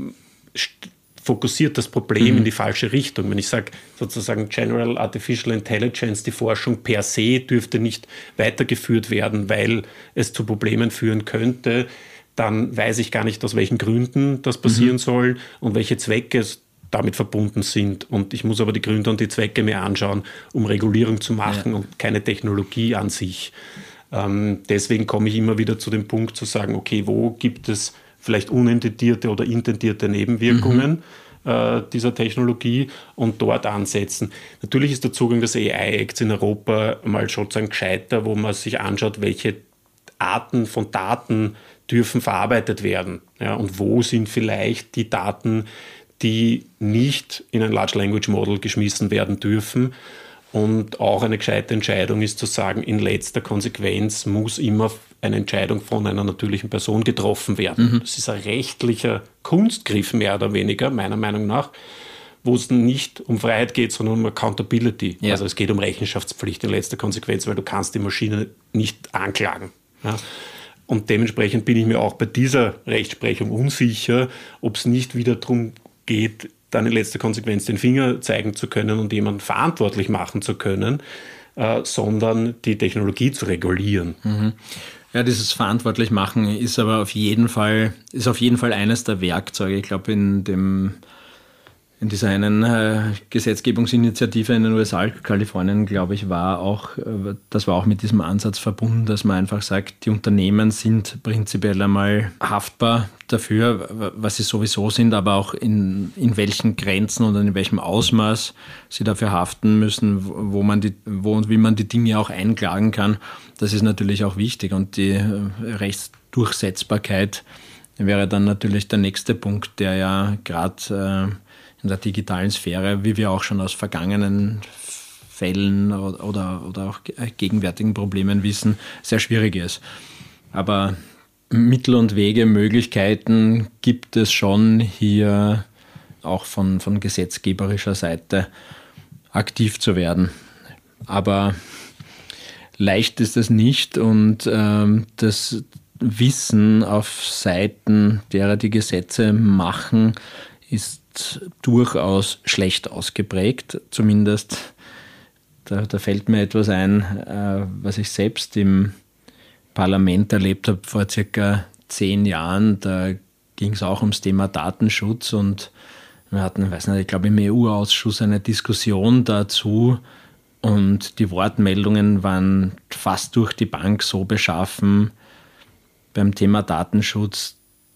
B: fokussiert das Problem mhm. in die falsche Richtung. Wenn ich sage, sozusagen General Artificial Intelligence, die Forschung per se dürfte nicht weitergeführt werden, weil es zu Problemen führen könnte, dann weiß ich gar nicht, aus welchen Gründen das passieren mhm. soll und welche Zwecke es damit verbunden sind. Und ich muss aber die Gründe und die Zwecke mir anschauen, um Regulierung zu machen ja. und keine Technologie an sich. Ähm, deswegen komme ich immer wieder zu dem Punkt zu sagen, okay, wo gibt es vielleicht unintentierte oder intendierte Nebenwirkungen mhm. äh, dieser Technologie und dort ansetzen. Natürlich ist der Zugang des A I-Acts in Europa mal schon gescheiter, wo man sich anschaut, welche Arten von Daten dürfen verarbeitet werden. Ja, und wo sind vielleicht die Daten, die nicht in ein Large Language Model geschmissen werden dürfen. Und auch eine gescheite Entscheidung ist zu sagen, in letzter Konsequenz muss immer eine Entscheidung von einer natürlichen Person getroffen werden. Mhm. Das ist ein rechtlicher Kunstgriff, mehr oder weniger, meiner Meinung nach, wo es nicht um Freiheit geht, sondern um Accountability. Ja. Also es geht um Rechenschaftspflicht in letzter Konsequenz, weil du kannst die Maschine nicht anklagen. Ja. Und dementsprechend bin ich mir auch bei dieser Rechtsprechung unsicher, ob es nicht wieder darum geht, dann in letzter Konsequenz den Finger zeigen zu können und jemanden verantwortlich machen zu können, äh, sondern die Technologie zu regulieren.
A: Mhm. Ja, dieses verantwortlich machen ist aber auf jeden Fall, ist auf jeden Fall eines der Werkzeuge. Ich glaube, in dem in dieser einen äh, Gesetzgebungsinitiative in den U S A, Kalifornien, glaube ich, war auch, äh, das war auch mit diesem Ansatz verbunden, dass man einfach sagt, die Unternehmen sind prinzipiell einmal haftbar dafür, was sie sowieso sind, aber auch in, in welchen Grenzen und in welchem Ausmaß sie dafür haften müssen, wo man die, wo und wie man die Dinge auch einklagen kann. Das ist natürlich auch wichtig und die äh, Rechtsdurchsetzbarkeit wäre dann natürlich der nächste Punkt, der ja gerade äh, in der digitalen Sphäre, wie wir auch schon aus vergangenen Fällen oder, oder auch gegenwärtigen Problemen wissen, sehr schwierig ist. Aber Mittel und Wege, Möglichkeiten gibt es schon hier auch von, von gesetzgeberischer Seite aktiv zu werden. Aber leicht ist es nicht und ähm, das Wissen auf Seiten derer, die Gesetze machen, ist durchaus schlecht ausgeprägt. Zumindest, da, da fällt mir etwas ein, äh, was ich selbst im Parlament erlebt habe vor circa zehn Jahren. Da ging es auch ums Thema Datenschutz und Wir hatten, weiß nicht, ich glaube im E U-Ausschuss eine Diskussion dazu und die Wortmeldungen waren fast durch die Bank so beschaffen beim Thema Datenschutz,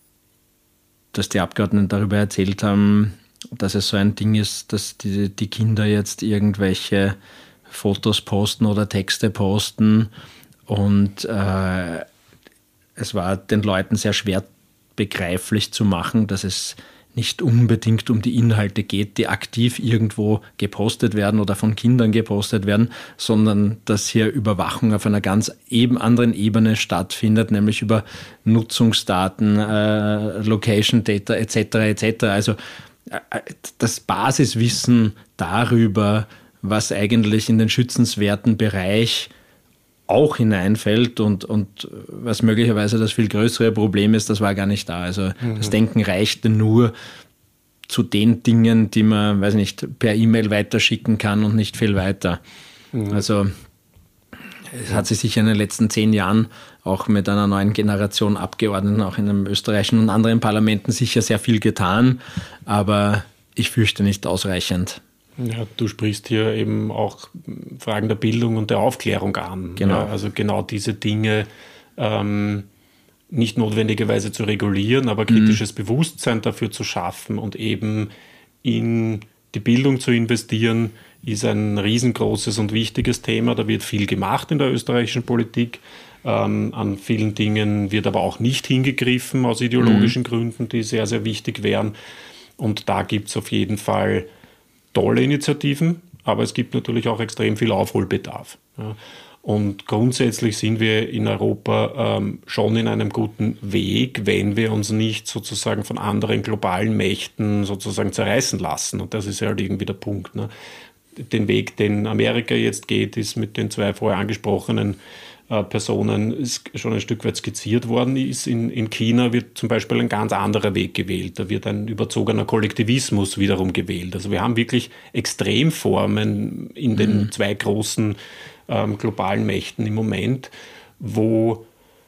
A: dass die Abgeordneten darüber erzählt haben, dass es so ein Ding ist, dass die, die Kinder jetzt irgendwelche Fotos posten oder Texte posten und äh, es war den Leuten sehr schwer begreiflich zu machen, dass es nicht unbedingt um die Inhalte geht, die aktiv irgendwo gepostet werden oder von Kindern gepostet werden, sondern dass hier Überwachung auf einer ganz eben anderen Ebene stattfindet, nämlich über Nutzungsdaten, äh, Location Data et cetera et cetera. Also äh, das Basiswissen darüber, was eigentlich in den schützenswerten Bereich auch hineinfällt und, und was möglicherweise das viel größere Problem ist, das war gar nicht da. Also mhm. das Denken reichte nur zu den Dingen, die man, weiß nicht, per E-Mail weiterschicken kann und nicht viel weiter. Mhm. Also es hat sich sicher in den letzten zehn Jahren auch mit einer neuen Generation Abgeordneten, auch in den österreichischen und anderen Parlamenten sicher sehr viel getan, aber ich fürchte nicht ausreichend.
B: Ja, du sprichst hier eben auch Fragen der Bildung und der Aufklärung an.
A: Genau.
B: Ja, also genau diese Dinge ähm, nicht notwendigerweise zu regulieren, aber kritisches mhm. Bewusstsein dafür zu schaffen und eben in die Bildung zu investieren, ist ein riesengroßes und wichtiges Thema. Da wird viel gemacht in der österreichischen Politik. Ähm, an vielen Dingen wird aber auch nicht hingegriffen aus ideologischen mhm. Gründen, die sehr, sehr wichtig wären. Und da gibt es auf jeden Fall tolle Initiativen, aber es gibt natürlich auch extrem viel Aufholbedarf. Ja. Und grundsätzlich sind wir in Europa ähm, schon in einem guten Weg, wenn wir uns nicht sozusagen von anderen globalen Mächten sozusagen zerreißen lassen. Und das ist ja halt irgendwie der Punkt. Ne? Den Weg, den Amerika jetzt geht, ist mit den zwei vorher angesprochenen äh, Personen ist schon ein Stück weit skizziert worden ist. In, in China wird zum Beispiel ein ganz anderer Weg gewählt. Da wird ein überzogener Kollektivismus wiederum gewählt. Also wir haben wirklich Extremformen in den mhm. zwei großen ähm, globalen Mächten im Moment, wo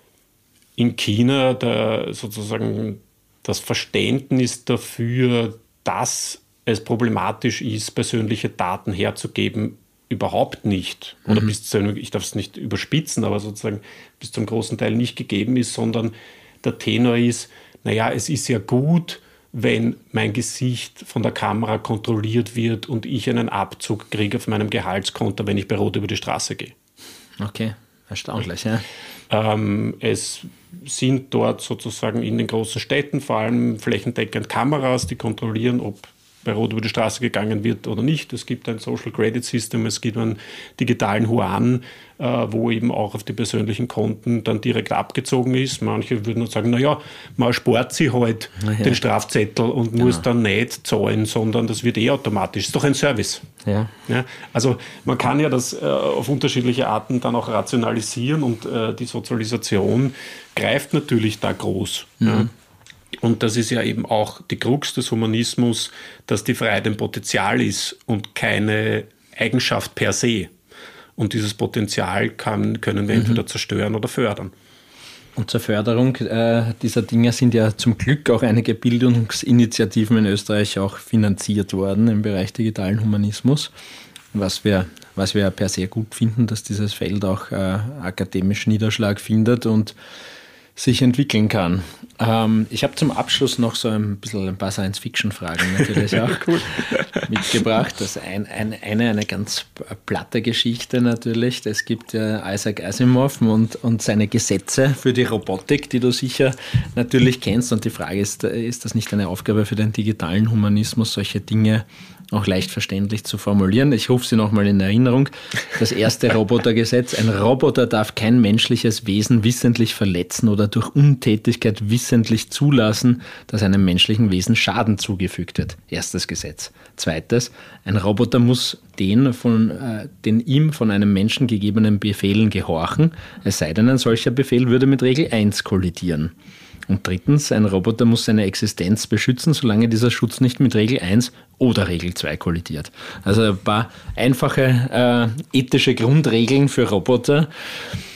B: in China der, sozusagen das Verständnis dafür, dass es problematisch ist, persönliche Daten herzugeben, überhaupt nicht, oder mhm. bis zu, ich darf es nicht überspitzen, aber sozusagen bis zum großen Teil nicht gegeben ist, sondern der Tenor ist, naja, es ist ja gut, wenn mein Gesicht von der Kamera kontrolliert wird und ich einen Abzug kriege auf meinem Gehaltskonto, wenn ich bei Rot über die Straße gehe.
A: Okay, erstaunlich, ja.
B: Ähm, es sind dort sozusagen in den großen Städten vor allem flächendeckend Kameras, die kontrollieren, ob bei Rot über die Straße gegangen wird oder nicht. Es gibt ein Social Credit System, es gibt einen digitalen Yuan, äh, wo eben auch auf die persönlichen Konten dann direkt abgezogen ist. Manche würden sagen, naja, man spart sich halt ja. den Strafzettel und genau. muss dann nicht zahlen, sondern das wird eh automatisch. Das ist doch ein Service. Ja. Ja, also man kann ja das äh, auf unterschiedliche Arten dann auch rationalisieren und äh, die Sozialisation greift natürlich da groß. Mhm. Ja. Und das ist ja eben auch die Krux des Humanismus, dass die Freiheit ein Potenzial ist und keine Eigenschaft per se. Und dieses Potenzial kann, können wir mhm. entweder zerstören oder fördern.
A: Und zur Förderung äh, dieser Dinge sind ja zum Glück auch einige Bildungsinitiativen in Österreich auch finanziert worden im Bereich digitalen Humanismus, was wir, was wir per se gut finden, dass dieses Feld auch äh, akademisch Niederschlag findet und sich entwickeln kann. Ähm, ich habe zum Abschluss noch so ein bisschen ein paar Science-Fiction-Fragen natürlich auch cool. mitgebracht. Das ein, ein, eine, eine ganz platte Geschichte natürlich. Es gibt ja Isaac Asimov und, und seine Gesetze für die Robotik, die du sicher natürlich kennst. Und die Frage ist, ist das nicht eine Aufgabe für den digitalen Humanismus, solche Dinge auch leicht verständlich zu formulieren? Ich rufe sie nochmal in Erinnerung. Das erste Robotergesetz. Ein Roboter darf kein menschliches Wesen wissentlich verletzen oder durch Untätigkeit wissentlich zulassen, dass einem menschlichen Wesen Schaden zugefügt wird. Erstes Gesetz. Zweites. Ein Roboter muss den, von, äh, den ihm von einem Menschen gegebenen Befehlen gehorchen, es sei denn, ein solcher Befehl würde mit Regel eins kollidieren. Und drittens, ein Roboter muss seine Existenz beschützen, solange dieser Schutz nicht mit Regel eins oder Regel zwei kollidiert. Also ein paar einfache äh, ethische Grundregeln für Roboter.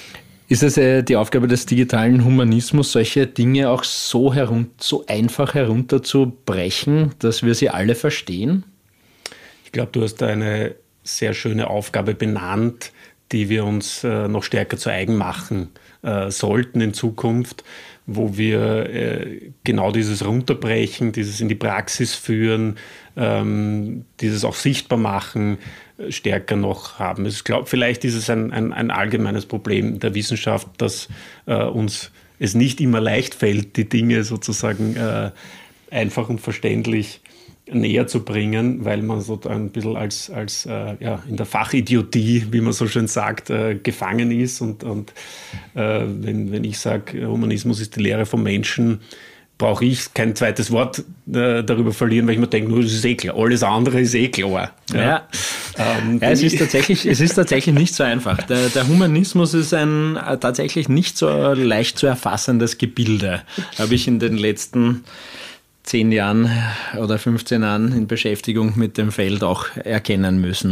A: Ist es äh, die Aufgabe des digitalen Humanismus, solche Dinge auch so, herun- so einfach herunterzubrechen, dass wir sie alle verstehen?
B: Ich glaube, du hast da eine sehr schöne Aufgabe benannt, die wir uns äh, noch stärker zu eigen machen äh, sollten in Zukunft, wo wir äh, genau dieses Runterbrechen, dieses in die Praxis führen, ähm, dieses auch sichtbar machen, äh, stärker noch haben. Ich glaube, vielleicht ist es ein, ein, ein allgemeines Problem der Wissenschaft, dass äh, uns es nicht immer leicht fällt, die Dinge sozusagen äh, einfach und verständlich näher zu bringen, weil man so ein bisschen als, als äh, ja, in der Fachidiotie, wie man so schön sagt, äh, gefangen ist. Und, und äh, wenn, wenn ich sage, Humanismus ist die Lehre vom Menschen, brauche ich kein zweites Wort äh, darüber verlieren, weil ich mir denke, nur das ist eh klar, alles andere ist eh klar.
A: Ja, ja. Ähm, ja es, ist tatsächlich, es ist tatsächlich nicht so einfach. Der, der Humanismus ist ein äh, tatsächlich nicht so leicht zu erfassendes Gebilde, habe ich in den letzten zehn Jahren oder fünfzehn Jahren in Beschäftigung mit dem Feld auch erkennen müssen.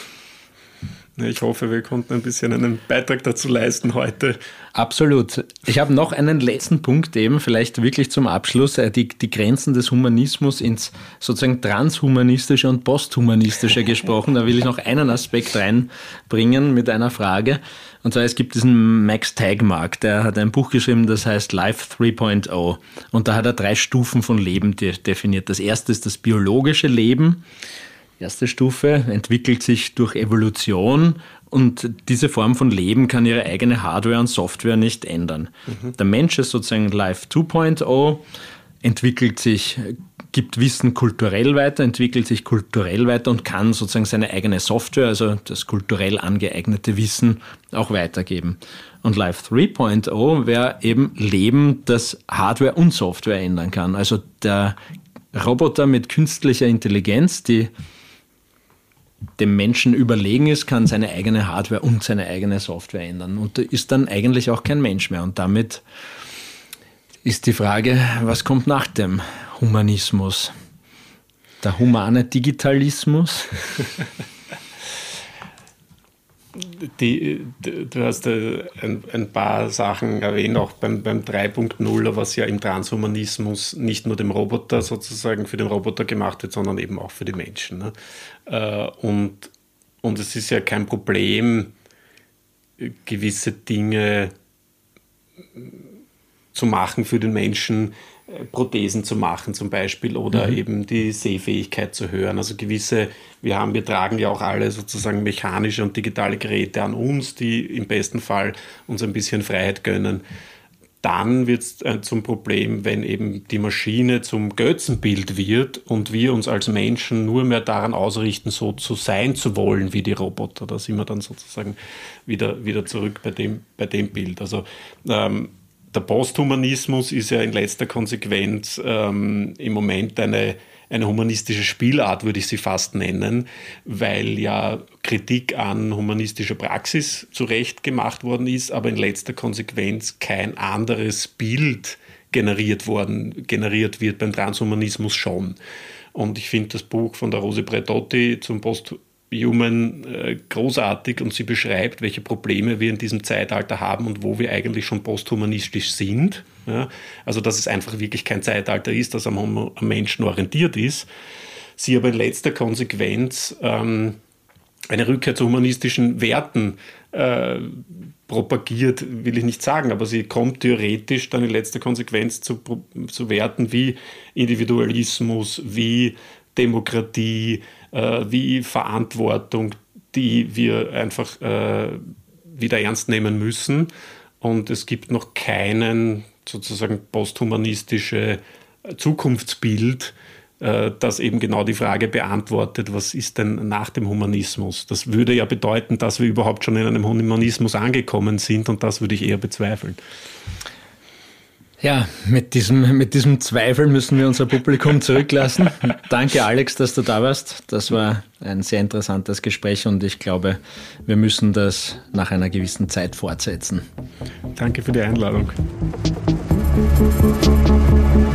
B: Ich hoffe, wir konnten ein bisschen einen Beitrag dazu leisten heute.
A: Absolut. Ich habe noch einen letzten Punkt eben, vielleicht wirklich zum Abschluss, die, die Grenzen des Humanismus ins sozusagen transhumanistische und posthumanistische gesprochen. Da will ich noch einen Aspekt reinbringen mit einer Frage. Und zwar, es gibt diesen Max Tegmark, der hat ein Buch geschrieben, das heißt Life drei Punkt null. Und da hat er drei Stufen von Leben de- definiert. Das erste ist das biologische Leben. Erste Stufe entwickelt sich durch Evolution und diese Form von Leben kann ihre eigene Hardware und Software nicht ändern. Mhm. Der Mensch ist sozusagen Life zwei Punkt null, entwickelt sich, gibt Wissen kulturell weiter, entwickelt sich kulturell weiter und kann sozusagen seine eigene Software, also das kulturell angeeignete Wissen, auch weitergeben. Und Life drei Punkt null wäre eben Leben, das Hardware und Software ändern kann. Also der Roboter mit künstlicher Intelligenz, die dem Menschen überlegen ist, kann seine eigene Hardware und seine eigene Software ändern und ist dann eigentlich auch kein Mensch mehr. Und damit ist die Frage, was kommt nach dem Humanismus? Der humane Digitalismus?
B: Die, die, du hast äh, ein, ein paar Sachen erwähnt, auch beim, beim drei Punkt null, was ja im Transhumanismus nicht nur dem Roboter sozusagen für den Roboter gemacht wird, sondern eben auch für die Menschen. Ne? Äh, und, und es ist ja kein Problem, gewisse Dinge zu machen für den Menschen, Prothesen zu machen zum Beispiel oder mhm. eben die Sehfähigkeit zu hören. Also gewisse, wir haben, wir tragen ja auch alle sozusagen mechanische und digitale Geräte an uns, die im besten Fall uns ein bisschen Freiheit gönnen. Dann wird es äh, zum Problem, wenn eben die Maschine zum Götzenbild wird und wir uns als Menschen nur mehr daran ausrichten, so zu sein zu wollen wie die Roboter. Da sind wir dann sozusagen wieder, wieder zurück bei dem, bei dem Bild. Also ähm, der Posthumanismus ist ja in letzter Konsequenz ähm, im Moment eine, eine humanistische Spielart, würde ich sie fast nennen, weil ja Kritik an humanistischer Praxis zurecht gemacht worden ist, aber in letzter Konsequenz kein anderes Bild generiert worden, generiert wird beim Transhumanismus schon. Und ich finde das Buch von der Rosi Braidotti zum Posthumanismus Human äh, großartig und sie beschreibt, welche Probleme wir in diesem Zeitalter haben und wo wir eigentlich schon posthumanistisch sind. Ja? Also dass es einfach wirklich kein Zeitalter ist, das am, am Menschen orientiert ist. Sie aber in letzter Konsequenz ähm, eine Rückkehr zu humanistischen Werten äh, propagiert, will ich nicht sagen, aber sie kommt theoretisch dann in letzter Konsequenz zu, zu Werten wie Individualismus, wie Demokratie, äh, wie Verantwortung, die wir einfach äh, wieder ernst nehmen müssen. Und es gibt noch keinen sozusagen posthumanistische Zukunftsbild, äh, das eben genau die Frage beantwortet, was ist denn nach dem Humanismus? Das würde ja bedeuten, dass wir überhaupt schon in einem Humanismus angekommen sind und das würde ich eher bezweifeln.
A: Ja, mit diesem, mit diesem Zweifel müssen wir unser Publikum zurücklassen. Danke, Alex, dass du da warst. Das war ein sehr interessantes Gespräch und ich glaube, wir müssen das nach einer gewissen Zeit fortsetzen.
B: Danke für die Einladung.